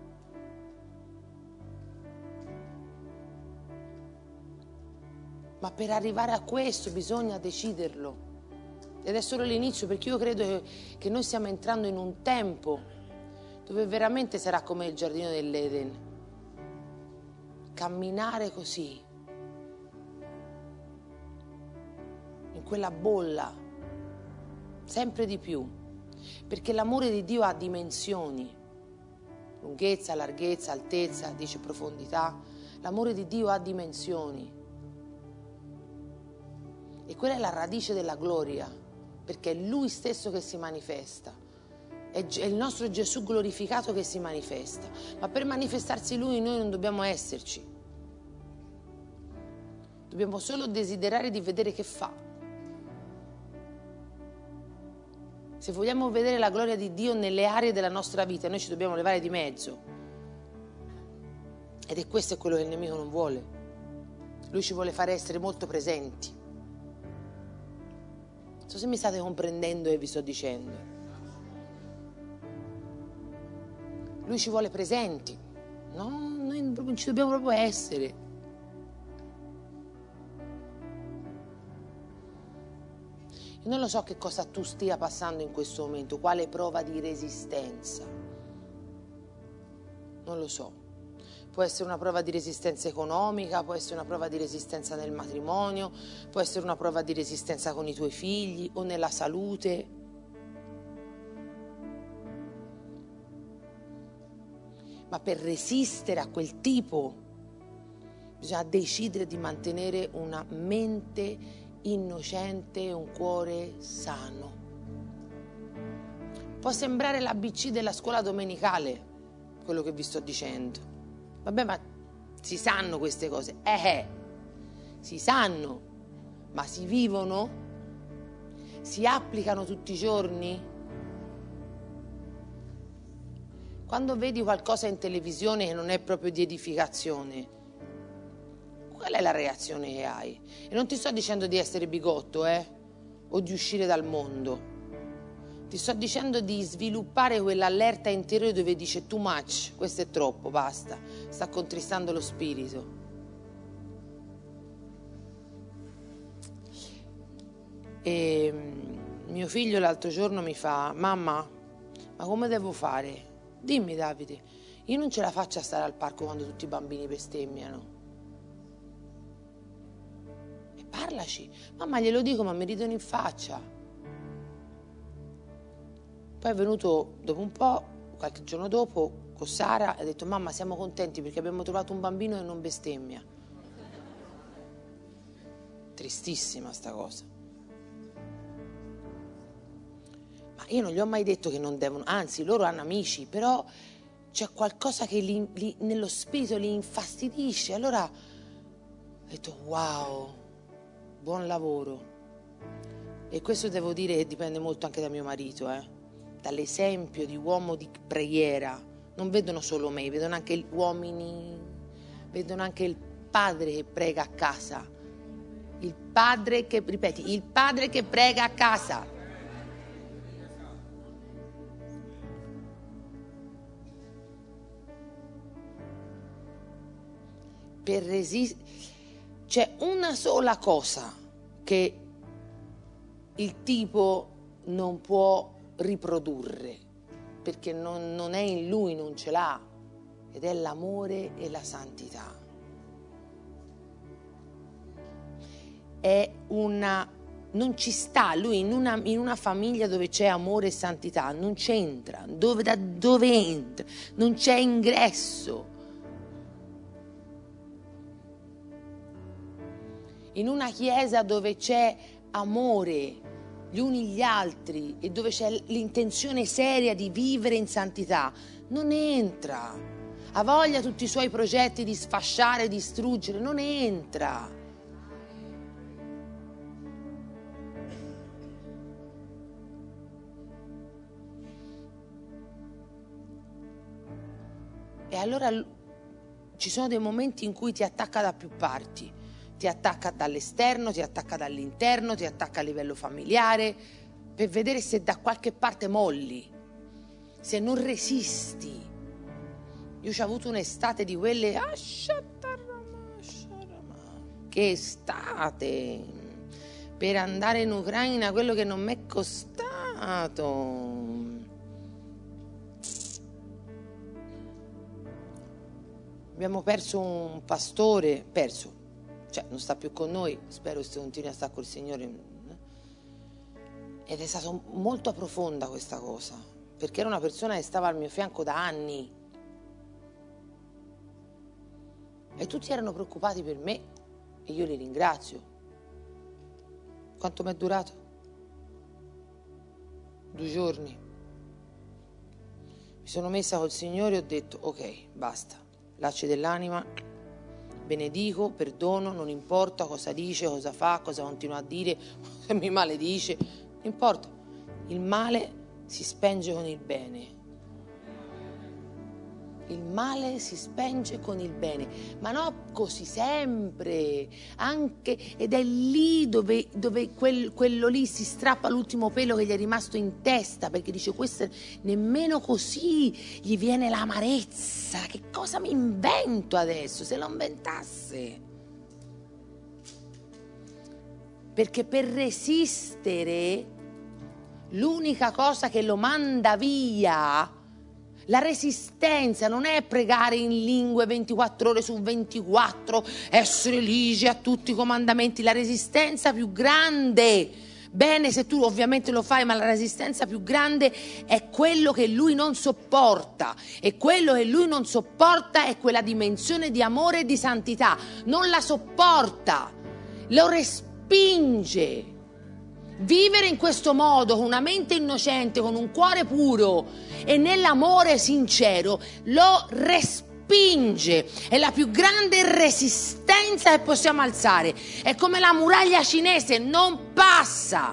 Ma per arrivare a questo bisogna deciderlo. Ed è solo l'inizio, perché io credo che noi stiamo entrando in un tempo dove veramente sarà come il giardino dell'Eden. Camminare così, in quella bolla, sempre di più, perché l'amore di Dio ha dimensioni, lunghezza, larghezza, altezza, dice profondità. L'amore di Dio ha dimensioni e quella è la radice della gloria, perché è Lui stesso che si manifesta. È il nostro Gesù glorificato che si manifesta, ma per manifestarsi Lui noi non dobbiamo esserci, dobbiamo solo desiderare di vedere che fa. Se vogliamo vedere la gloria di Dio nelle aree della nostra vita, noi ci dobbiamo levare di mezzo, ed è questo quello che il nemico non vuole. Lui ci vuole fare essere molto presenti. Non so se mi state comprendendo e vi sto dicendo. Lui ci vuole presenti, no? Noi non ci dobbiamo proprio essere. Io non lo so che cosa tu stia passando in questo momento, quale prova di resistenza. Non lo so. Può essere una prova di resistenza economica, può essere una prova di resistenza nel matrimonio, può essere una prova di resistenza con i tuoi figli o nella salute. Ma per resistere a quel tipo bisogna decidere di mantenere una mente innocente e un cuore sano. Può sembrare l'ABC della scuola domenicale quello che vi sto dicendo. Vabbè, ma si sanno queste cose? Si sanno, ma si vivono? Si applicano tutti i giorni? Quando vedi qualcosa in televisione che non è proprio di edificazione, qual è la reazione che hai? E non ti sto dicendo di essere bigotto, o di uscire dal mondo. Ti sto dicendo di sviluppare quell'allerta interiore dove dice too much, questo è troppo, basta, sta contristando lo spirito. E mio figlio l'altro giorno mi fa: mamma, ma come devo fare? Dimmi Davide, io non ce la faccio a stare al parco quando tutti i bambini bestemmiano. E parlaci. Mamma, glielo dico, ma mi ridono in faccia. Poi è venuto dopo un po', qualche giorno dopo, con Sara, e ha detto: mamma, siamo contenti perché abbiamo trovato un bambino che non bestemmia. Tristissima sta cosa. Ma io non gli ho mai detto che non devono, anzi loro hanno amici, però c'è qualcosa che nello spirito li infastidisce. Allora ho detto: wow, buon lavoro. E questo devo dire che dipende molto anche da mio marito, dall'esempio di uomo di preghiera. Non vedono solo me, vedono anche gli uomini, vedono anche il padre che prega a casa. Il padre che, ripeti, il padre che prega a casa. Per resistere c'è una sola cosa che il tipo non può riprodurre, perché non è in lui, non ce l'ha, ed è l'amore e la santità. Non ci sta, lui in una famiglia dove c'è amore e santità non c'entra. Da dove entra? Non c'è ingresso. In una chiesa dove c'è amore gli uni gli altri e dove c'è l'intenzione seria di vivere in santità, non entra. Ha voglia tutti i suoi progetti di sfasciare, distruggere, non entra. E allora ci sono dei momenti in cui ti attacca da più parti, ti attacca dall'esterno, ti attacca dall'interno, ti attacca a livello familiare, per vedere se da qualche parte molli, se non resisti. Io ho avuto un'estate di quelle, che estate, per andare in Ucraina, quello che non mi è costato. Abbiamo perso un pastore, cioè non sta più con noi, spero che continui a stare col Signore. Ed è stata molto profonda questa cosa, perché era una persona che stava al mio fianco da anni. E tutti erano preoccupati per me e io li ringrazio. Quanto mi è durato? 2 giorni. Mi sono messa col Signore e ho detto ok, basta. Lacci dell'anima, benedico, perdono, non importa cosa dice, cosa fa, cosa continua a dire, se mi maledice, non importa. Il male si spenge con il bene. Il male si spenge con il bene, ma no così sempre, anche, ed è lì dove quello lì si strappa l'ultimo pelo che gli è rimasto in testa, perché dice questo nemmeno così gli viene l'amarezza, che cosa mi invento adesso, se lo inventasse? Perché per resistere l'unica cosa che lo manda via, la resistenza non è pregare in lingue 24 ore su 24, essere ligi a tutti i comandamenti. La resistenza più grande, bene se tu ovviamente lo fai, ma la resistenza più grande è quello che lui non sopporta. E quello che lui non sopporta è quella dimensione di amore e di santità. Non la sopporta, lo respinge. Vivere in questo modo, con una mente innocente, con un cuore puro e nell'amore sincero, lo respinge. È la più grande resistenza che possiamo alzare. È come la muraglia cinese, non passa.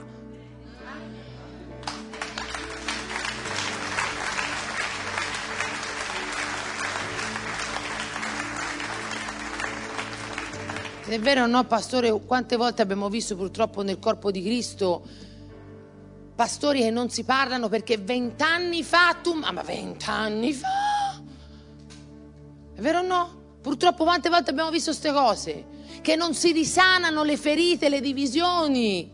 È vero o no, pastore? Quante volte abbiamo visto purtroppo nel corpo di Cristo pastori che non si parlano perché 20 anni fa ma 20 anni fa? È vero o no? Purtroppo quante volte abbiamo visto queste cose? Che non si risanano le ferite, le divisioni.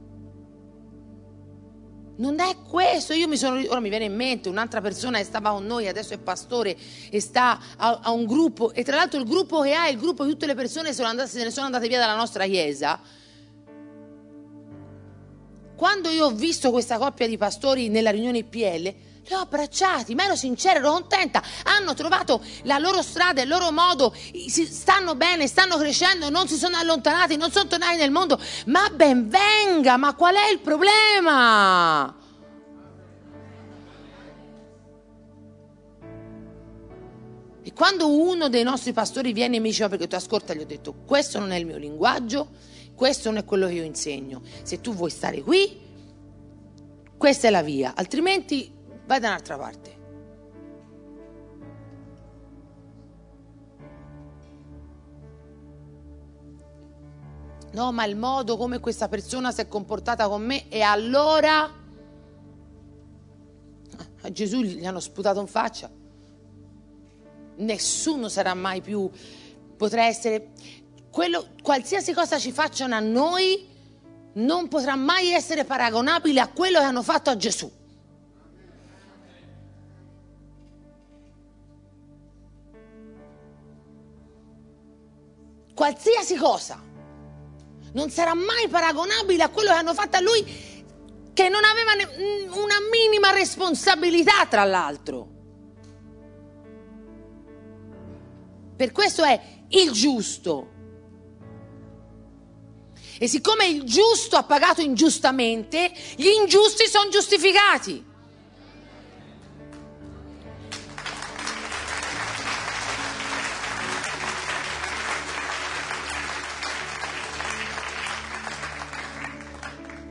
Non è questo. Ora mi viene in mente un'altra persona che stava con noi, adesso è pastore e sta a un gruppo, e tra l'altro il gruppo che ha è il gruppo di tutte le persone se ne sono andate via dalla nostra chiesa. Quando io ho visto questa coppia di pastori nella riunione IPL, li ho abbracciati, ma ero sincera, ero contenta. Hanno trovato la loro strada, il loro modo, stanno bene, stanno crescendo, non si sono allontanati, non sono tornati nel mondo. Ma ben venga, ma qual è il problema? E quando uno dei nostri pastori viene e mi diceva, perché tu ascolta, gli ho detto, questo non è il mio linguaggio, questo non è quello che io insegno. Se tu vuoi stare qui, questa è la via, altrimenti vai da un'altra parte. No, ma il modo come questa persona si è comportata con me, e allora a Gesù gli hanno sputato in faccia. Nessuno sarà mai più, potrà essere quello, qualsiasi cosa ci facciano a noi non potrà mai essere paragonabile a quello che hanno fatto a Gesù. Qualsiasi cosa non sarà mai paragonabile a quello che hanno fatto a lui, che non aveva una minima responsabilità, tra l'altro. Per questo è il giusto. E siccome il giusto ha pagato ingiustamente, gli ingiusti sono giustificati.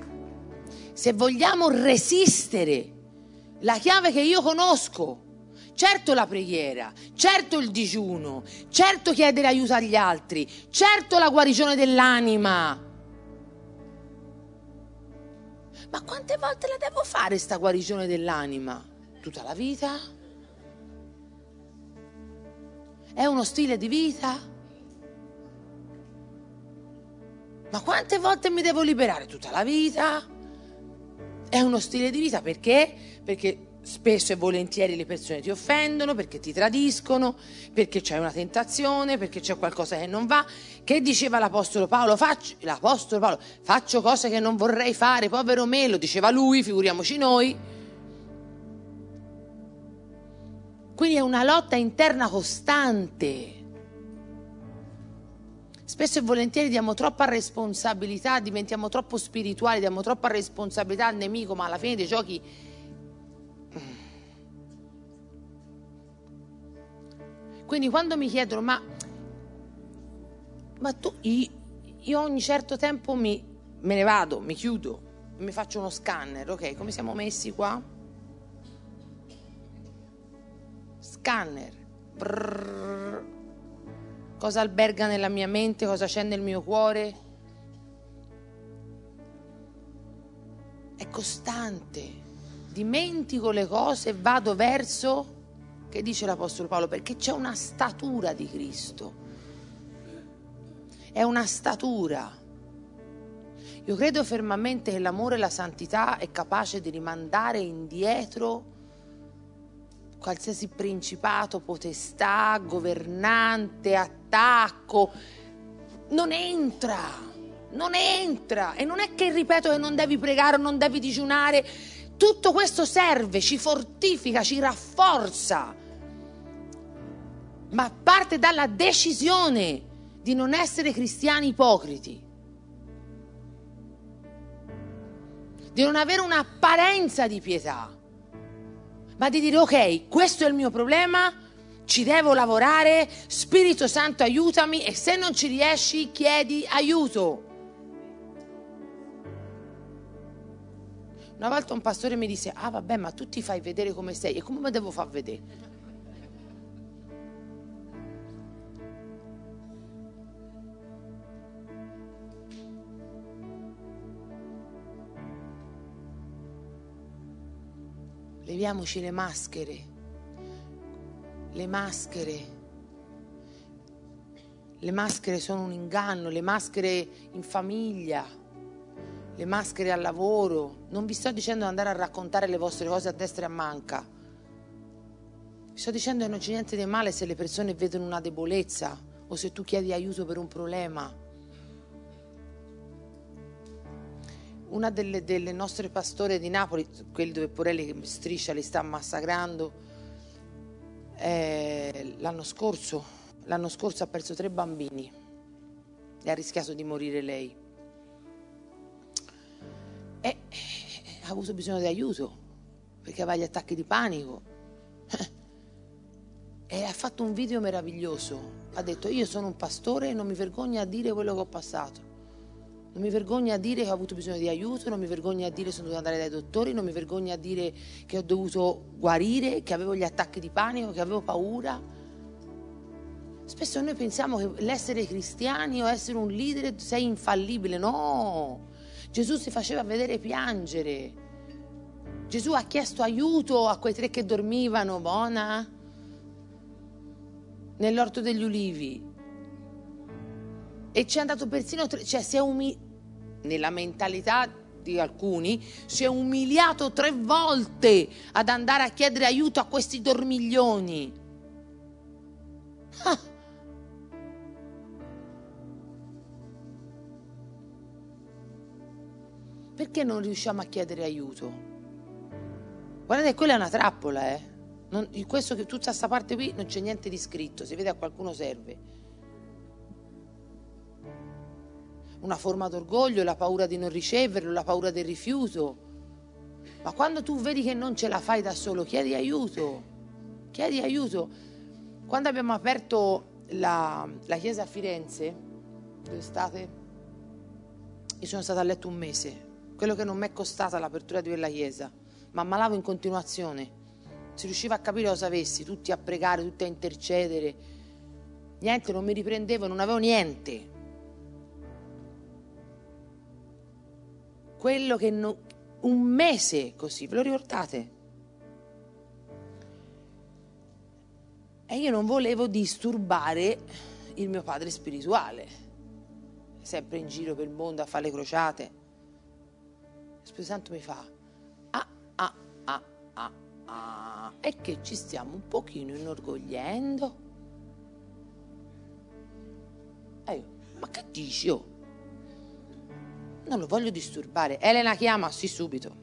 Se vogliamo resistere, la chiave che io conosco, certo la preghiera, certo il digiuno, certo chiedere aiuto agli altri, certo la guarigione dell'anima. Ma quante volte la devo fare sta guarigione dell'anima? Tutta la vita? È uno stile di vita? Ma quante volte mi devo liberare? Tutta la vita? È uno stile di vita perché? Perché spesso e volentieri le persone ti offendono, perché ti tradiscono, perché c'è una tentazione, perché c'è qualcosa che non va. Che diceva l'Apostolo Paolo? Faccio cose che non vorrei fare, povero me, lo diceva lui, figuriamoci noi. Quindi è una lotta interna costante. Spesso e volentieri diamo troppa responsabilità, diventiamo troppo spirituali, diamo troppa responsabilità al nemico, ma alla fine dei giochi quindi quando mi chiedono ma tu, io ogni certo tempo me ne vado, mi chiudo, mi faccio uno scanner, ok? Come siamo messi qua? Scanner. Brrr. Cosa alberga nella mia mente, cosa c'è nel mio cuore. È costante. Dimentico le cose e vado verso, che dice l'Apostolo Paolo, perché c'è una statura di Cristo. È una statura. Io credo fermamente che l'amore e la santità è capace di rimandare indietro qualsiasi principato, potestà, governante, attacco. Non entra. E non è che ripeto che non devi pregare o non devi digiunare. Tutto questo serve, ci fortifica, ci rafforza, ma parte dalla decisione di non essere cristiani ipocriti, di non avere un'apparenza di pietà, ma di dire ok, questo è il mio problema, ci devo lavorare, Spirito Santo aiutami, e se non ci riesci chiedi aiuto. Una volta un pastore mi disse vabbè, ma tu ti fai vedere come sei, e come mi devo far vedere? Leviamoci le maschere. Le maschere sono un inganno, le maschere in famiglia, le maschere al lavoro. Non vi sto dicendo di andare a raccontare le vostre cose a destra e a manca. Vi sto dicendo che non c'è niente di male se le persone vedono una debolezza o se tu chiedi aiuto per un problema. Una delle nostre pastore di Napoli, quelli dove Porelli Striscia li sta massacrando, l'anno scorso ha perso 3 bambini e ha rischiato di morire lei. E ha avuto bisogno di aiuto perché aveva gli attacchi di panico e ha fatto un video meraviglioso. Ha detto: io sono un pastore e non mi vergogno a dire quello che ho passato, non mi vergogno a dire che ho avuto bisogno di aiuto, non mi vergogno a dire che sono dovuta andare dai dottori, non mi vergogno a dire che ho dovuto guarire, che avevo gli attacchi di panico, che avevo paura. Spesso noi pensiamo che l'essere cristiani o essere un leader sei infallibile. No, Gesù si faceva vedere piangere. Gesù ha chiesto aiuto a quei 3 che dormivano, buona, nell'orto degli ulivi, e ci è andato persino, cioè si è nella mentalità di alcuni si è umiliato 3 volte ad andare a chiedere aiuto a questi dormiglioni. Perché non riusciamo a chiedere aiuto? Guardate, quella è una trappola, questo che tutta sta parte qui non c'è niente di scritto, se vede a qualcuno serve. Una forma d'orgoglio, la paura di non riceverlo, la paura del rifiuto. Ma quando tu vedi che non ce la fai da solo, chiedi aiuto. Chiedi aiuto. Quando abbiamo aperto la chiesa a Firenze, dove state? Io sono stata a letto 1 mese. Quello che non mi è costata l'apertura di quella chiesa, ma ammalavo in continuazione. Si riusciva a capire cosa avessi, tutti a pregare, tutti a intercedere. Niente, non mi riprendevo, non avevo niente. Quello che un mese così, ve lo ricordate? E io non volevo disturbare il mio padre spirituale, sempre in giro per il mondo a fare le crociate. Lo Spirito Santo mi fa, è che ci stiamo un pochino inorgogliendo. E io, ma che dici? Oh? Non lo voglio disturbare. Elena chiama? Sì, subito.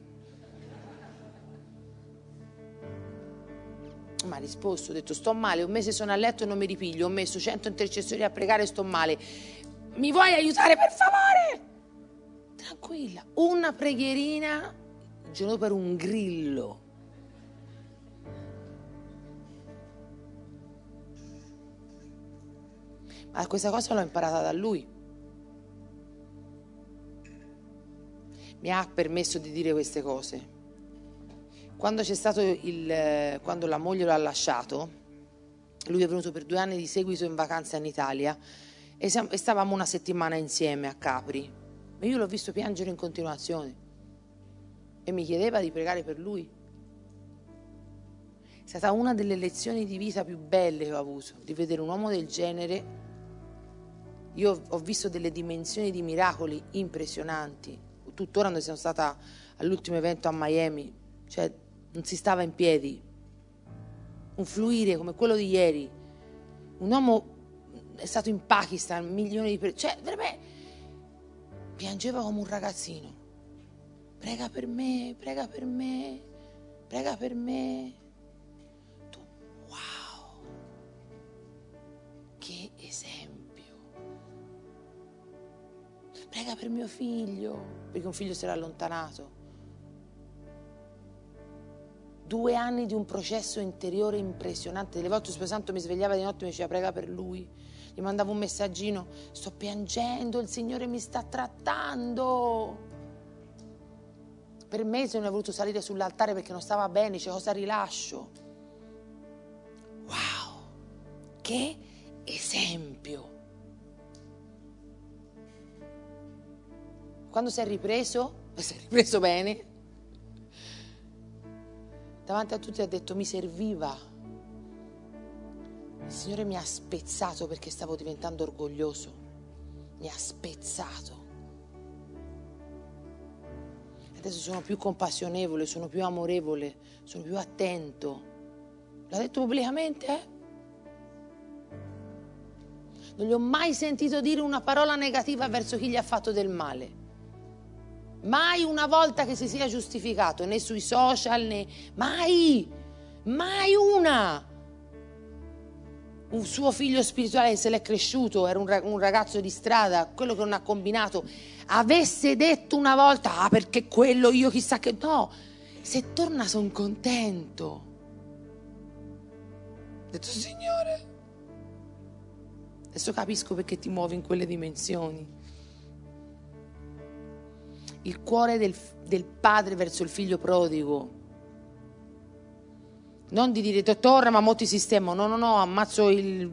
Ma ha risposto, ho detto sto male, un mese sono a letto e non mi ripiglio, ho messo 100 intercessori a pregare e sto male. Mi vuoi aiutare per favore? Tranquilla, una preghierina, il giorno per un grillo. Ma questa cosa l'ho imparata da lui. Mi ha permesso di dire queste cose. Quando c'è stato quando la moglie lo ha lasciato, lui è venuto per 2 anni di seguito in vacanza in Italia e stavamo una settimana insieme a Capri. E io l'ho visto piangere in continuazione e mi chiedeva di pregare per lui. È stata una delle lezioni di vita più belle che ho avuto, di vedere un uomo del genere. Io ho visto delle dimensioni di miracoli impressionanti. Tuttora noi siamo stata all'ultimo evento a Miami, cioè non si stava in piedi. Un fluire come quello di ieri. Un uomo è stato in Pakistan, milioni di persone, cioè veramente piangeva come un ragazzino. Prega per me, prega per me, prega per me. Tu, wow, che esempio. Prega per mio figlio, perché un figlio si era allontanato. 2 anni di un processo interiore impressionante. Delle volte lo Spirito Santo mi svegliava di notte e mi diceva prega per lui. Gli mandavo un messaggino, sto piangendo, il Signore mi sta trattando. Per mesi non ho voluto salire sull'altare perché non stava bene, dice cosa rilascio. Wow, che esempio. Quando si è ripreso bene, davanti a tutti ha detto mi serviva. Il Signore mi ha spezzato perché stavo diventando orgoglioso. Mi ha spezzato. Adesso sono più compassionevole, sono più amorevole, sono più attento. L'ha detto pubblicamente, Non gli ho mai sentito dire una parola negativa verso chi gli ha fatto del male. Mai una volta che si sia giustificato, né sui social, né... Mai una! Un suo figlio spirituale se l'è cresciuto, era un ragazzo di strada, quello che non ha combinato, avesse detto una volta, perché quello io chissà che... No, se torna sono contento. Ho detto, Signore, adesso capisco perché ti muovi in quelle dimensioni. Il cuore del padre verso il figlio prodigo. Non di dire, torna ma mo ti sistemo. No, ammazzo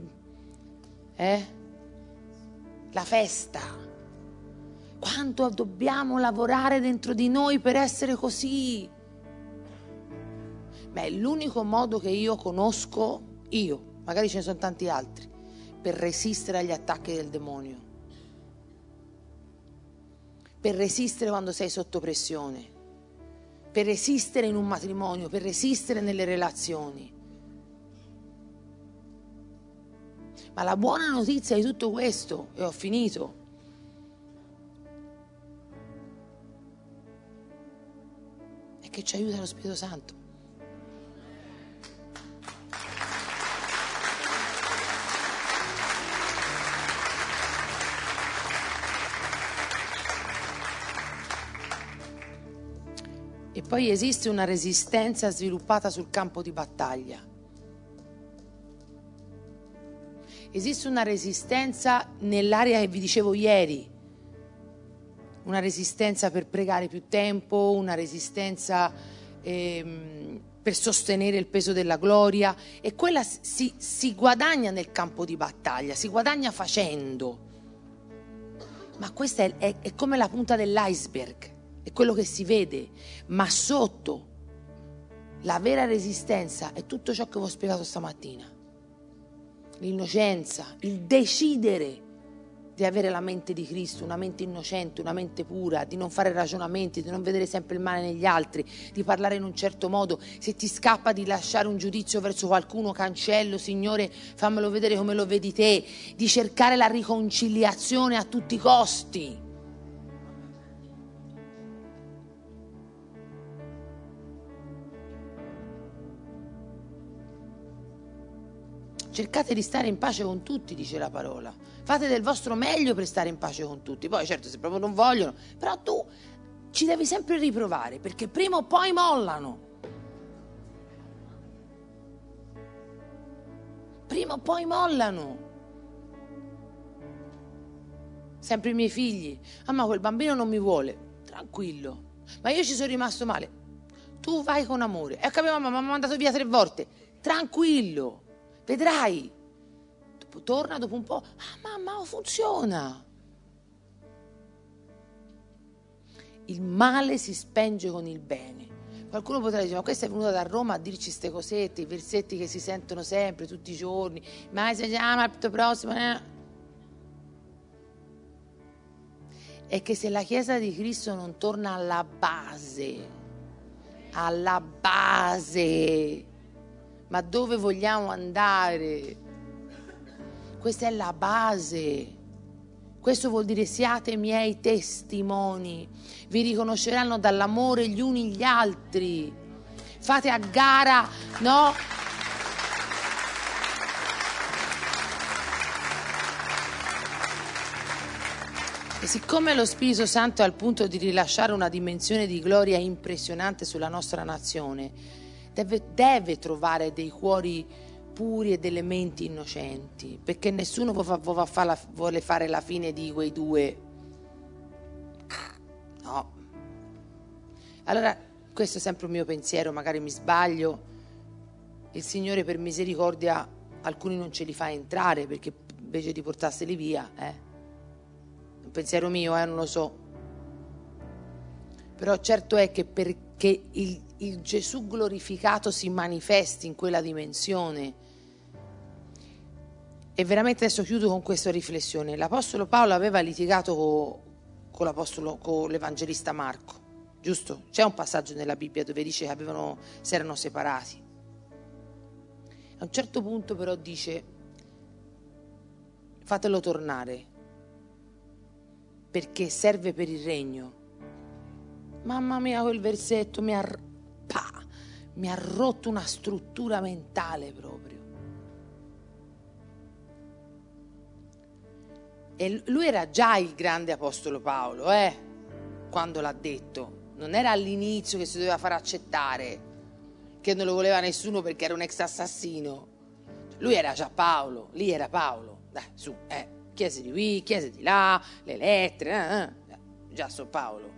la festa. Quanto dobbiamo lavorare dentro di noi per essere così? Beh, l'unico modo che io conosco, magari ce ne sono tanti altri, per resistere agli attacchi del demonio. Per resistere quando sei sotto pressione, per resistere in un matrimonio, per resistere nelle relazioni. Ma la buona notizia di tutto questo, e ho finito, è che ci aiuta lo Spirito Santo. E poi esiste una resistenza sviluppata sul campo di battaglia. Esiste una resistenza nell'area che vi dicevo ieri. Una resistenza per pregare più tempo, una resistenza per sostenere il peso della gloria, e quella si guadagna nel campo di battaglia, si guadagna facendo. Ma questa è come la punta dell'iceberg, è quello che si vede, ma sotto la vera resistenza è tutto ciò che vi ho spiegato stamattina. L'innocenza, il decidere di avere la mente di Cristo, una mente innocente, una mente pura, di non fare ragionamenti, di non vedere sempre il male negli altri, di parlare in un certo modo. Se ti scappa di lasciare un giudizio verso qualcuno, cancello, Signore, fammelo vedere come lo vedi te, di cercare la riconciliazione a tutti i costi. Cercate di stare in pace con tutti, dice la parola. Fate del vostro meglio per stare in pace con tutti. Poi certo, se proprio non vogliono, però tu ci devi sempre riprovare, perché prima o poi mollano. Prima o poi mollano. Sempre i miei figli. Ah, ma quel bambino non mi vuole. Tranquillo. Ma io ci sono rimasto male. Tu vai con amore. E capito, mamma mi ha mandato via 3 volte. Tranquillo. Vedrai, torna dopo un po', mamma, funziona. Il male si spenge con il bene. Qualcuno potrà dire, ma questa è venuta da Roma a dirci queste cosette, i versetti che si sentono sempre, tutti i giorni, mai si chiama il tuo prossimo. È che se la Chiesa di Cristo non torna alla base, ma dove vogliamo andare? Questa è la base. Questo vuol dire: siate miei testimoni. Vi riconosceranno dall'amore gli uni gli altri. Fate a gara, no? E siccome lo Spirito Santo è al punto di rilasciare una dimensione di gloria impressionante sulla nostra nazione, deve trovare dei cuori puri e delle menti innocenti, perché nessuno vuole fare la fine di quei 2. No. Allora, questo è sempre un mio pensiero, magari mi sbaglio. Il Signore per misericordia alcuni non ce li fa entrare, perché invece di portarseli via, un pensiero mio, non lo so. Però certo è che perché il Gesù glorificato si manifesti in quella dimensione. E veramente adesso chiudo con questa riflessione. L'Apostolo Paolo aveva litigato con l'Evangelista Marco, giusto? C'è un passaggio nella Bibbia dove dice che si erano separati. A un certo punto però dice: fatelo tornare, perché serve per il regno. Mamma mia, quel versetto mi ha rotto una struttura mentale proprio. E lui era già il grande Apostolo Paolo, quando l'ha detto. Non era all'inizio che si doveva far accettare, che non lo voleva nessuno perché era un ex assassino. Lui era già Paolo, lì era Paolo. Dai, su, chiese di qui, chiese di là, le lettere, già so Paolo,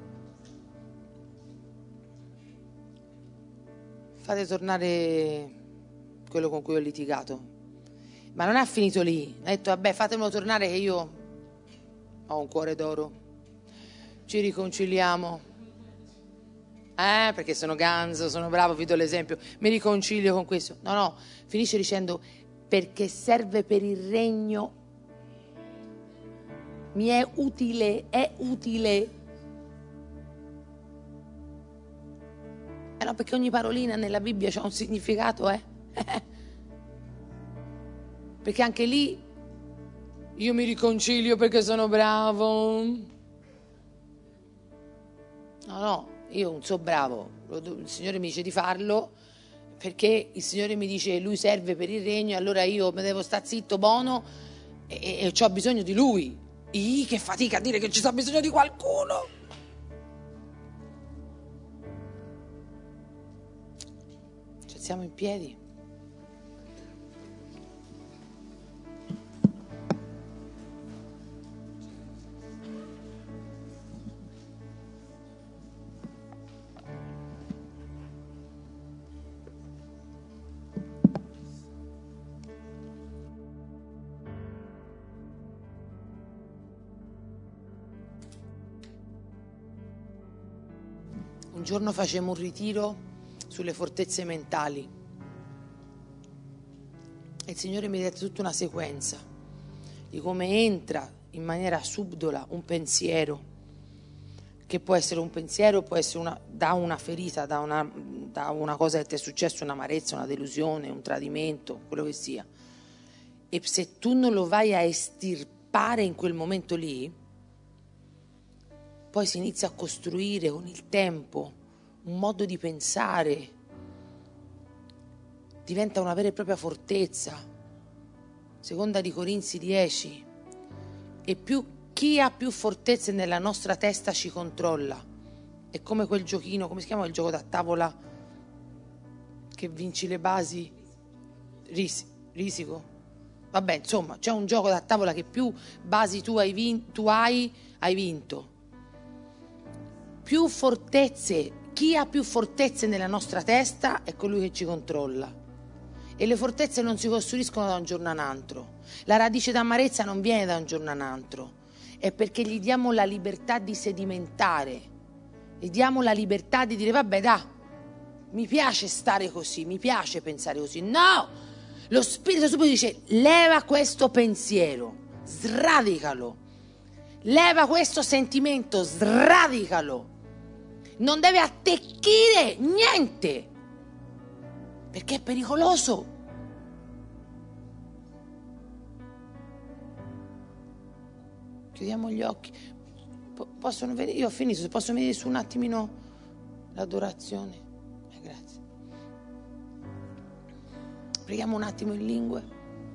Fate tornare quello con cui ho litigato. Ma non ha finito lì. Ha detto: vabbè, fatemelo tornare che io ho un cuore d'oro. Ci riconciliamo. Perché sono ganzo, sono bravo, vi do l'esempio. Mi riconcilio con questo. No, finisce dicendo: perché serve per il regno. Mi è utile. No, perché ogni parolina nella Bibbia ha un significato, Perché anche lì io mi riconcilio perché sono bravo. No, io non so bravo. Il Signore mi dice di farlo perché il Signore mi dice lui serve per il regno, allora io mi devo stare zitto, buono, e ho bisogno di lui. Che fatica a dire che ci sta bisogno di qualcuno. Siamo in piedi. Un giorno facemmo un ritiro sulle fortezze mentali e il Signore mi dette tutta una sequenza di come entra in maniera subdola un pensiero, che può essere un pensiero, può essere da una ferita, da una cosa che ti è successa, un'amarezza, una delusione, un tradimento, quello che sia. E se tu non lo vai a estirpare in quel momento lì, poi si inizia a costruire con il tempo un modo di pensare, diventa una vera e propria fortezza. Seconda di Corinzi 10. E chi ha più fortezze nella nostra testa ci controlla. È come quel giochino, come si chiama il gioco da tavola che vinci le basi? Risico? Vabbè, insomma, c'è un gioco da tavola che più basi tu hai vinto. Più fortezze, chi ha più fortezze nella nostra testa è colui che ci controlla. E le fortezze non si costruiscono da un giorno a un altro. La radice d'amarezza non viene da un giorno a un altro. È perché gli diamo la libertà di sedimentare. Gli diamo la libertà di dire vabbè dai, mi piace stare così, mi piace pensare così. No! Lo Spirito subito dice leva questo pensiero, sradicalo. Leva questo sentimento, sradicalo. Non deve attecchire niente, perché è pericoloso. Chiudiamo gli occhi. Possono vedere, io ho finito, se posso vedere su un attimino l'adorazione. Grazie. Preghiamo un attimo in lingue.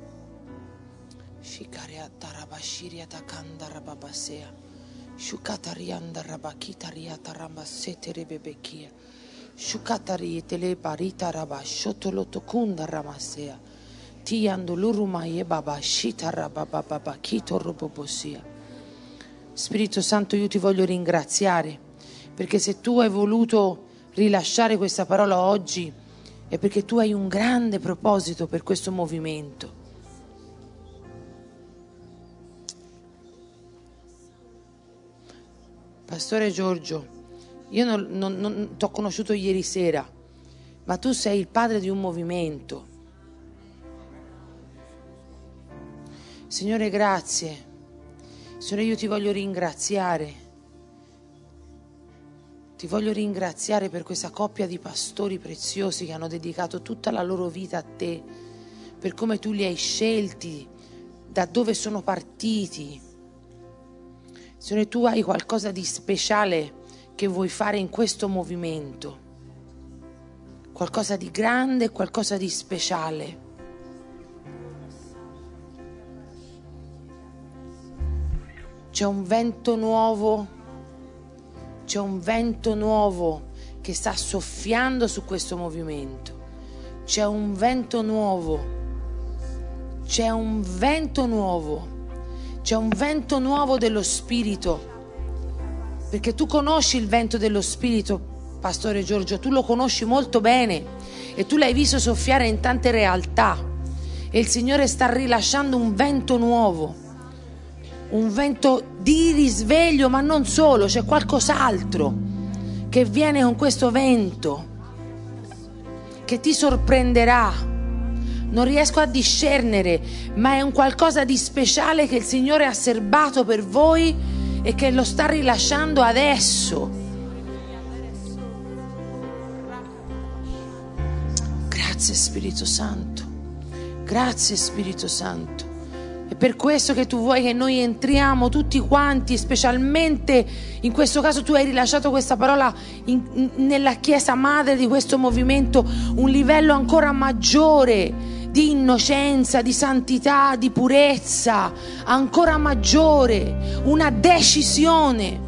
Shikaria tarabashiria takanda babasea. Shukatarianda rabakitaria tarambasete rebebekia. Shukatari tele barita rabashotolotokunda ramasea. Tiando lurumai baba shita rababa kito robobosia. Spirito Santo, io ti voglio ringraziare perché se tu hai voluto rilasciare questa parola oggi è perché tu hai un grande proposito per questo movimento. Pastore Giorgio, io non t'ho conosciuto ieri sera, ma tu sei il padre di un movimento. Signore, grazie. Signore, io ti voglio ringraziare. Ti voglio ringraziare per questa coppia di pastori preziosi che hanno dedicato tutta la loro vita a te, per come tu li hai scelti, da dove sono partiti. Signore, tu hai qualcosa di speciale che vuoi fare in questo movimento, qualcosa di grande, qualcosa di speciale. C'è un vento nuovo che sta soffiando su questo movimento. C'è un vento nuovo dello Spirito, perché tu conosci il vento dello Spirito, Pastore Giorgio, tu lo conosci molto bene e tu l'hai visto soffiare in tante realtà e il Signore sta rilasciando un vento nuovo, un vento di risveglio, ma non solo, c'è qualcos'altro che viene con questo vento che ti sorprenderà. Non riesco a discernere, ma è un qualcosa di speciale che il Signore ha serbato per voi e che lo sta rilasciando adesso. Grazie Spirito Santo, grazie Spirito Santo. È per questo che tu vuoi che noi entriamo tutti quanti, specialmente in questo caso tu hai rilasciato questa parola nella Chiesa madre di questo movimento, un livello ancora maggiore di innocenza, di santità, di purezza, ancora maggiore, una decisione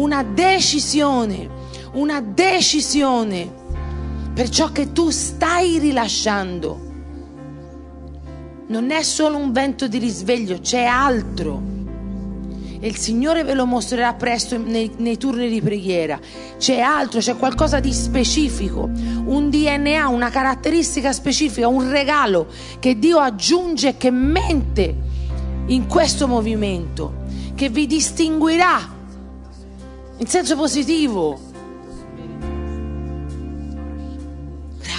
per ciò che tu stai rilasciando. Non è solo un vento di risveglio, c'è altro. E il Signore ve lo mostrerà presto nei turni di preghiera. C'è altro, c'è qualcosa di specifico, un DNA, una caratteristica specifica, un regalo che Dio aggiunge, che mente in questo movimento, che vi distinguerà in senso positivo.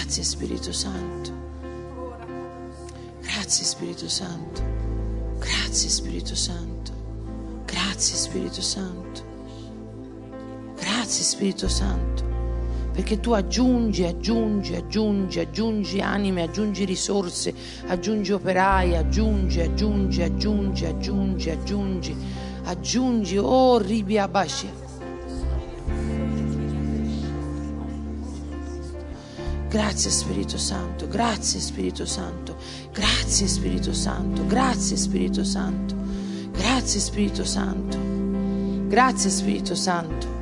Grazie Spirito Santo. Grazie Spirito Santo. Grazie Spirito Santo. Grazie Spirito Santo. Grazie Spirito Santo. Perché tu aggiungi anime, aggiungi risorse, aggiungi operai, aggiungi, oh ribiabashi. Grazie Spirito Santo, grazie Spirito Santo, grazie Spirito Santo, grazie Spirito Santo, grazie Spirito Santo, grazie Spirito Santo.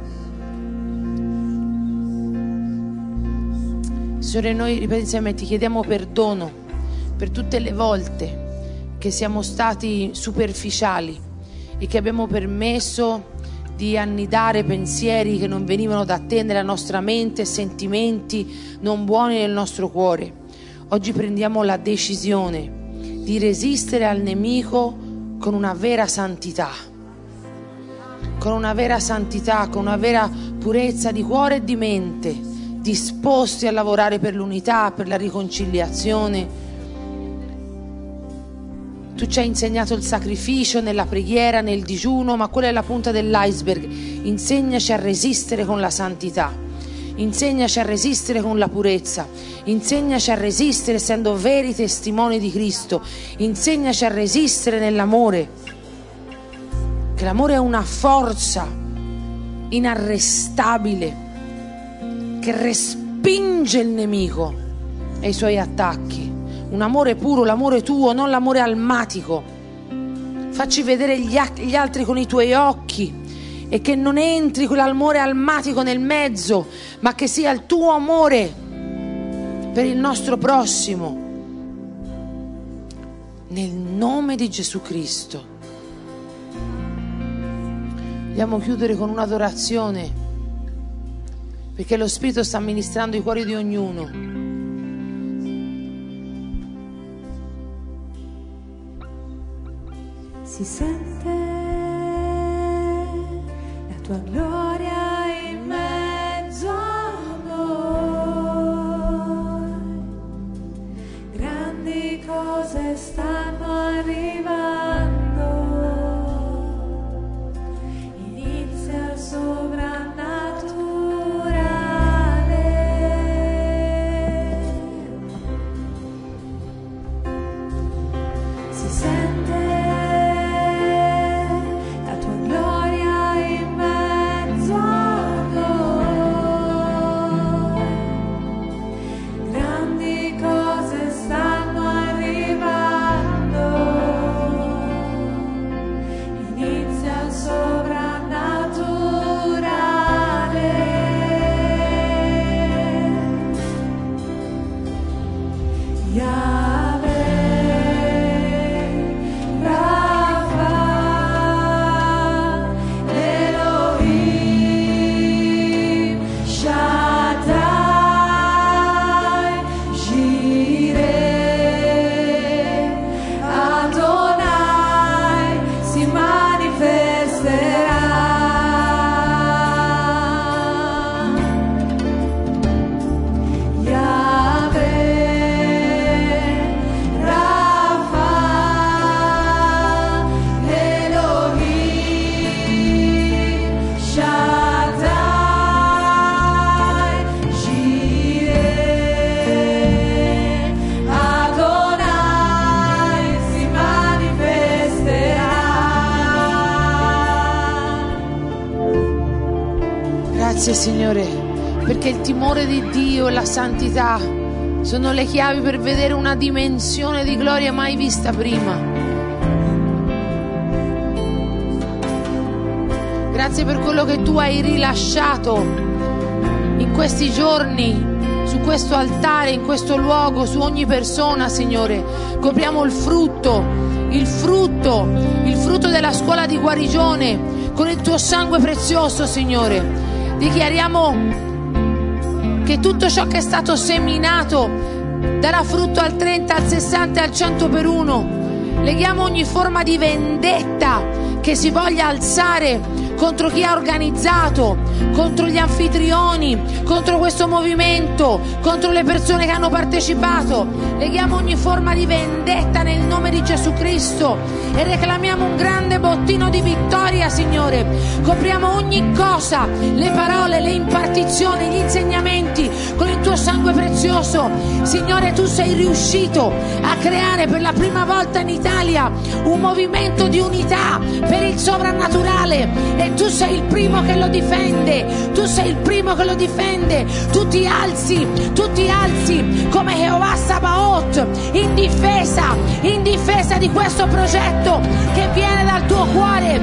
Signore, noi, ripeti insieme, ti chiediamo perdono per tutte le volte che siamo stati superficiali e che abbiamo permesso di annidare pensieri che non venivano da te nella nostra mente, sentimenti non buoni nel nostro cuore. Oggi prendiamo la decisione di resistere al nemico con una vera santità, con una vera santità, con una vera purezza di cuore e di mente, disposti a lavorare per l'unità, per la riconciliazione. Tu ci hai insegnato il sacrificio nella preghiera, nel digiuno, ma quella è la punta dell'iceberg. Insegnaci a resistere con la santità, insegnaci a resistere con la purezza, insegnaci a resistere essendo veri testimoni di Cristo, insegnaci a resistere nell'amore, che l'amore è una forza inarrestabile che respinge il nemico e i suoi attacchi. Un amore puro, l'amore tuo, non l'amore almatico. Facci vedere gli altri con i tuoi occhi e che non entri quell'amore almatico nel mezzo, ma che sia il tuo amore per il nostro prossimo. Nel nome di Gesù Cristo. Vogliamo chiudere con un'adorazione, perché lo Spirito sta ministrando i cuori di ognuno. Si sente la tua gloria in mezzo a noi. Grandi cose stanno arrivando. Inizia il sovrannaturale. Si sente Signore, perché il timore di Dio e la santità sono le chiavi per vedere una dimensione di gloria mai vista prima. Grazie per quello che tu hai rilasciato in questi giorni, su questo altare, in questo luogo, su ogni persona, Signore. Copriamo il frutto della scuola di guarigione con il tuo sangue prezioso, Signore. Dichiariamo che tutto ciò che è stato seminato darà frutto al 30, al 60 e al 100 per uno. Leghiamo ogni forma di vendetta che si voglia alzare contro chi ha organizzato, contro gli anfitrioni, contro questo movimento, contro le persone che hanno partecipato. Leghiamo ogni forma di vendetta nel nome di Gesù Cristo e reclamiamo un grande bottino di vittoria, Signore. Copriamo ogni cosa, le parole, le impartizioni, gli insegnamenti con il tuo sangue prezioso. Signore, tu sei riuscito a creare per la prima volta in Italia un movimento di unità per il sovrannaturale e tu sei il primo che lo difende, tu sei il primo che lo difende. Tu ti alzi come Jehovah Sabaoth in difesa di questo progetto che viene dal tuo cuore.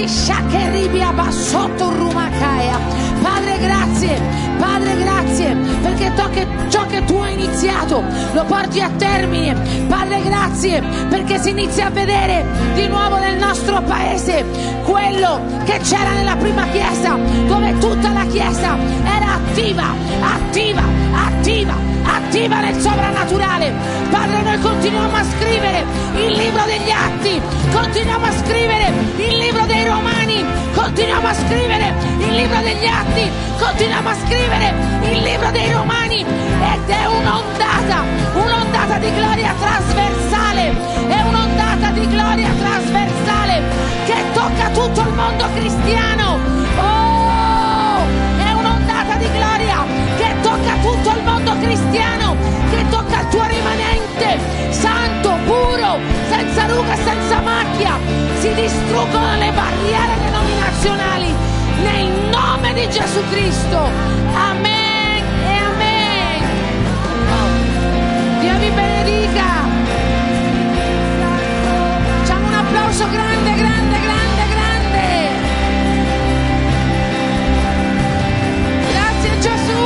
Padre, grazie perché ciò che tu hai iniziato lo porti a termine. Padre, grazie perché si inizia a vedere di nuovo nel nostro paese quello che c'era nella prima chiesa, dove tutta la chiesa era attiva nel sovrannaturale. Padre, noi continuiamo a scrivere il libro degli Atti, continuiamo a scrivere il libro dei Romani, continuiamo a scrivere il libro degli Atti, continuiamo a scrivere il libro dei Romani, ed è un'ondata di gloria trasversale, è un'ondata di gloria trasversale che tocca tutto il mondo cristiano. Oh, è un'ondata di gloria che tocca tutto il mondo cristiano, che tocca il tuo rimanente santo, puro, senza ruga e senza macchia. Si distruggono le barriere denominazionali nel nome di Gesù Cristo. Amen e amen. Dio vi benedica. Facciamo un applauso grande, grande, grande, grande. Grazie Gesù.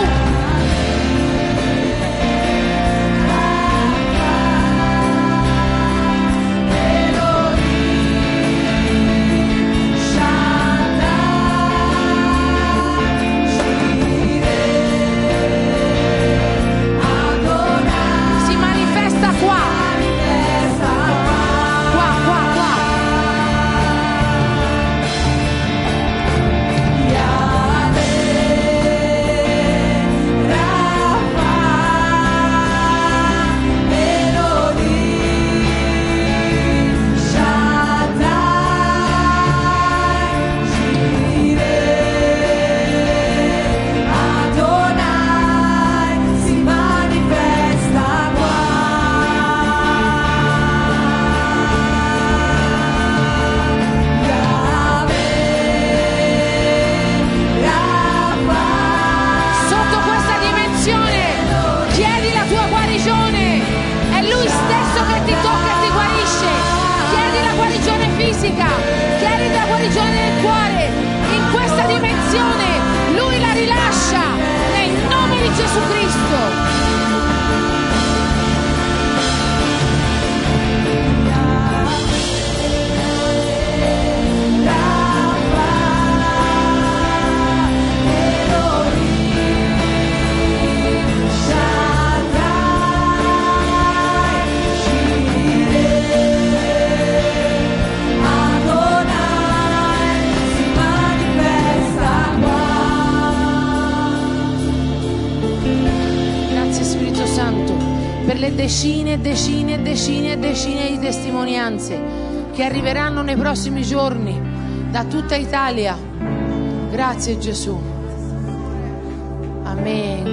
Chiedi la guarigione del cuore. In questa dimensione Lui la rilascia nel nome di Gesù Cristo. Per le decine di testimonianze che arriveranno nei prossimi giorni da tutta Italia. Grazie Gesù. Amen.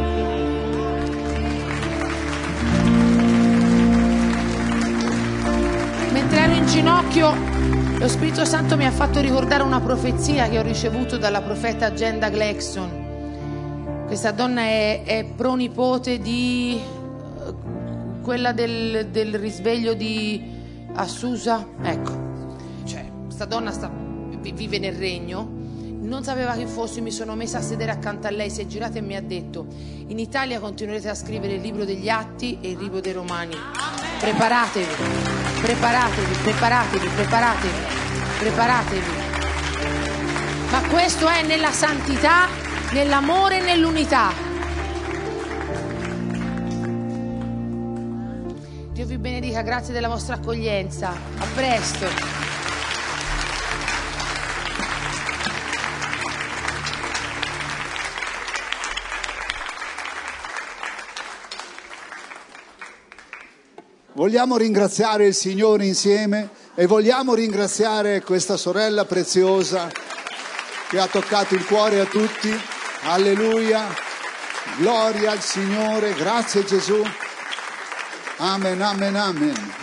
Mentre ero in ginocchio, lo Spirito Santo mi ha fatto ricordare una profezia che ho ricevuto dalla profeta Jenda Glaxon. Questa donna è pronipote di quella del risveglio di Assusa. Ecco, cioè questa donna vive nel regno, non sapeva chi fossi, mi sono messa a sedere accanto a lei, si è girata e mi ha detto: in Italia continuerete a scrivere il libro degli Atti e il libro dei Romani. Preparatevi. Ma questo è nella santità, nell'amore e nell'unità. Dio vi benedica, grazie della vostra accoglienza. A presto. Vogliamo ringraziare il Signore insieme e vogliamo ringraziare questa sorella preziosa che ha toccato il cuore a tutti. Alleluia, gloria al Signore, grazie Gesù. Amen, amen, amen.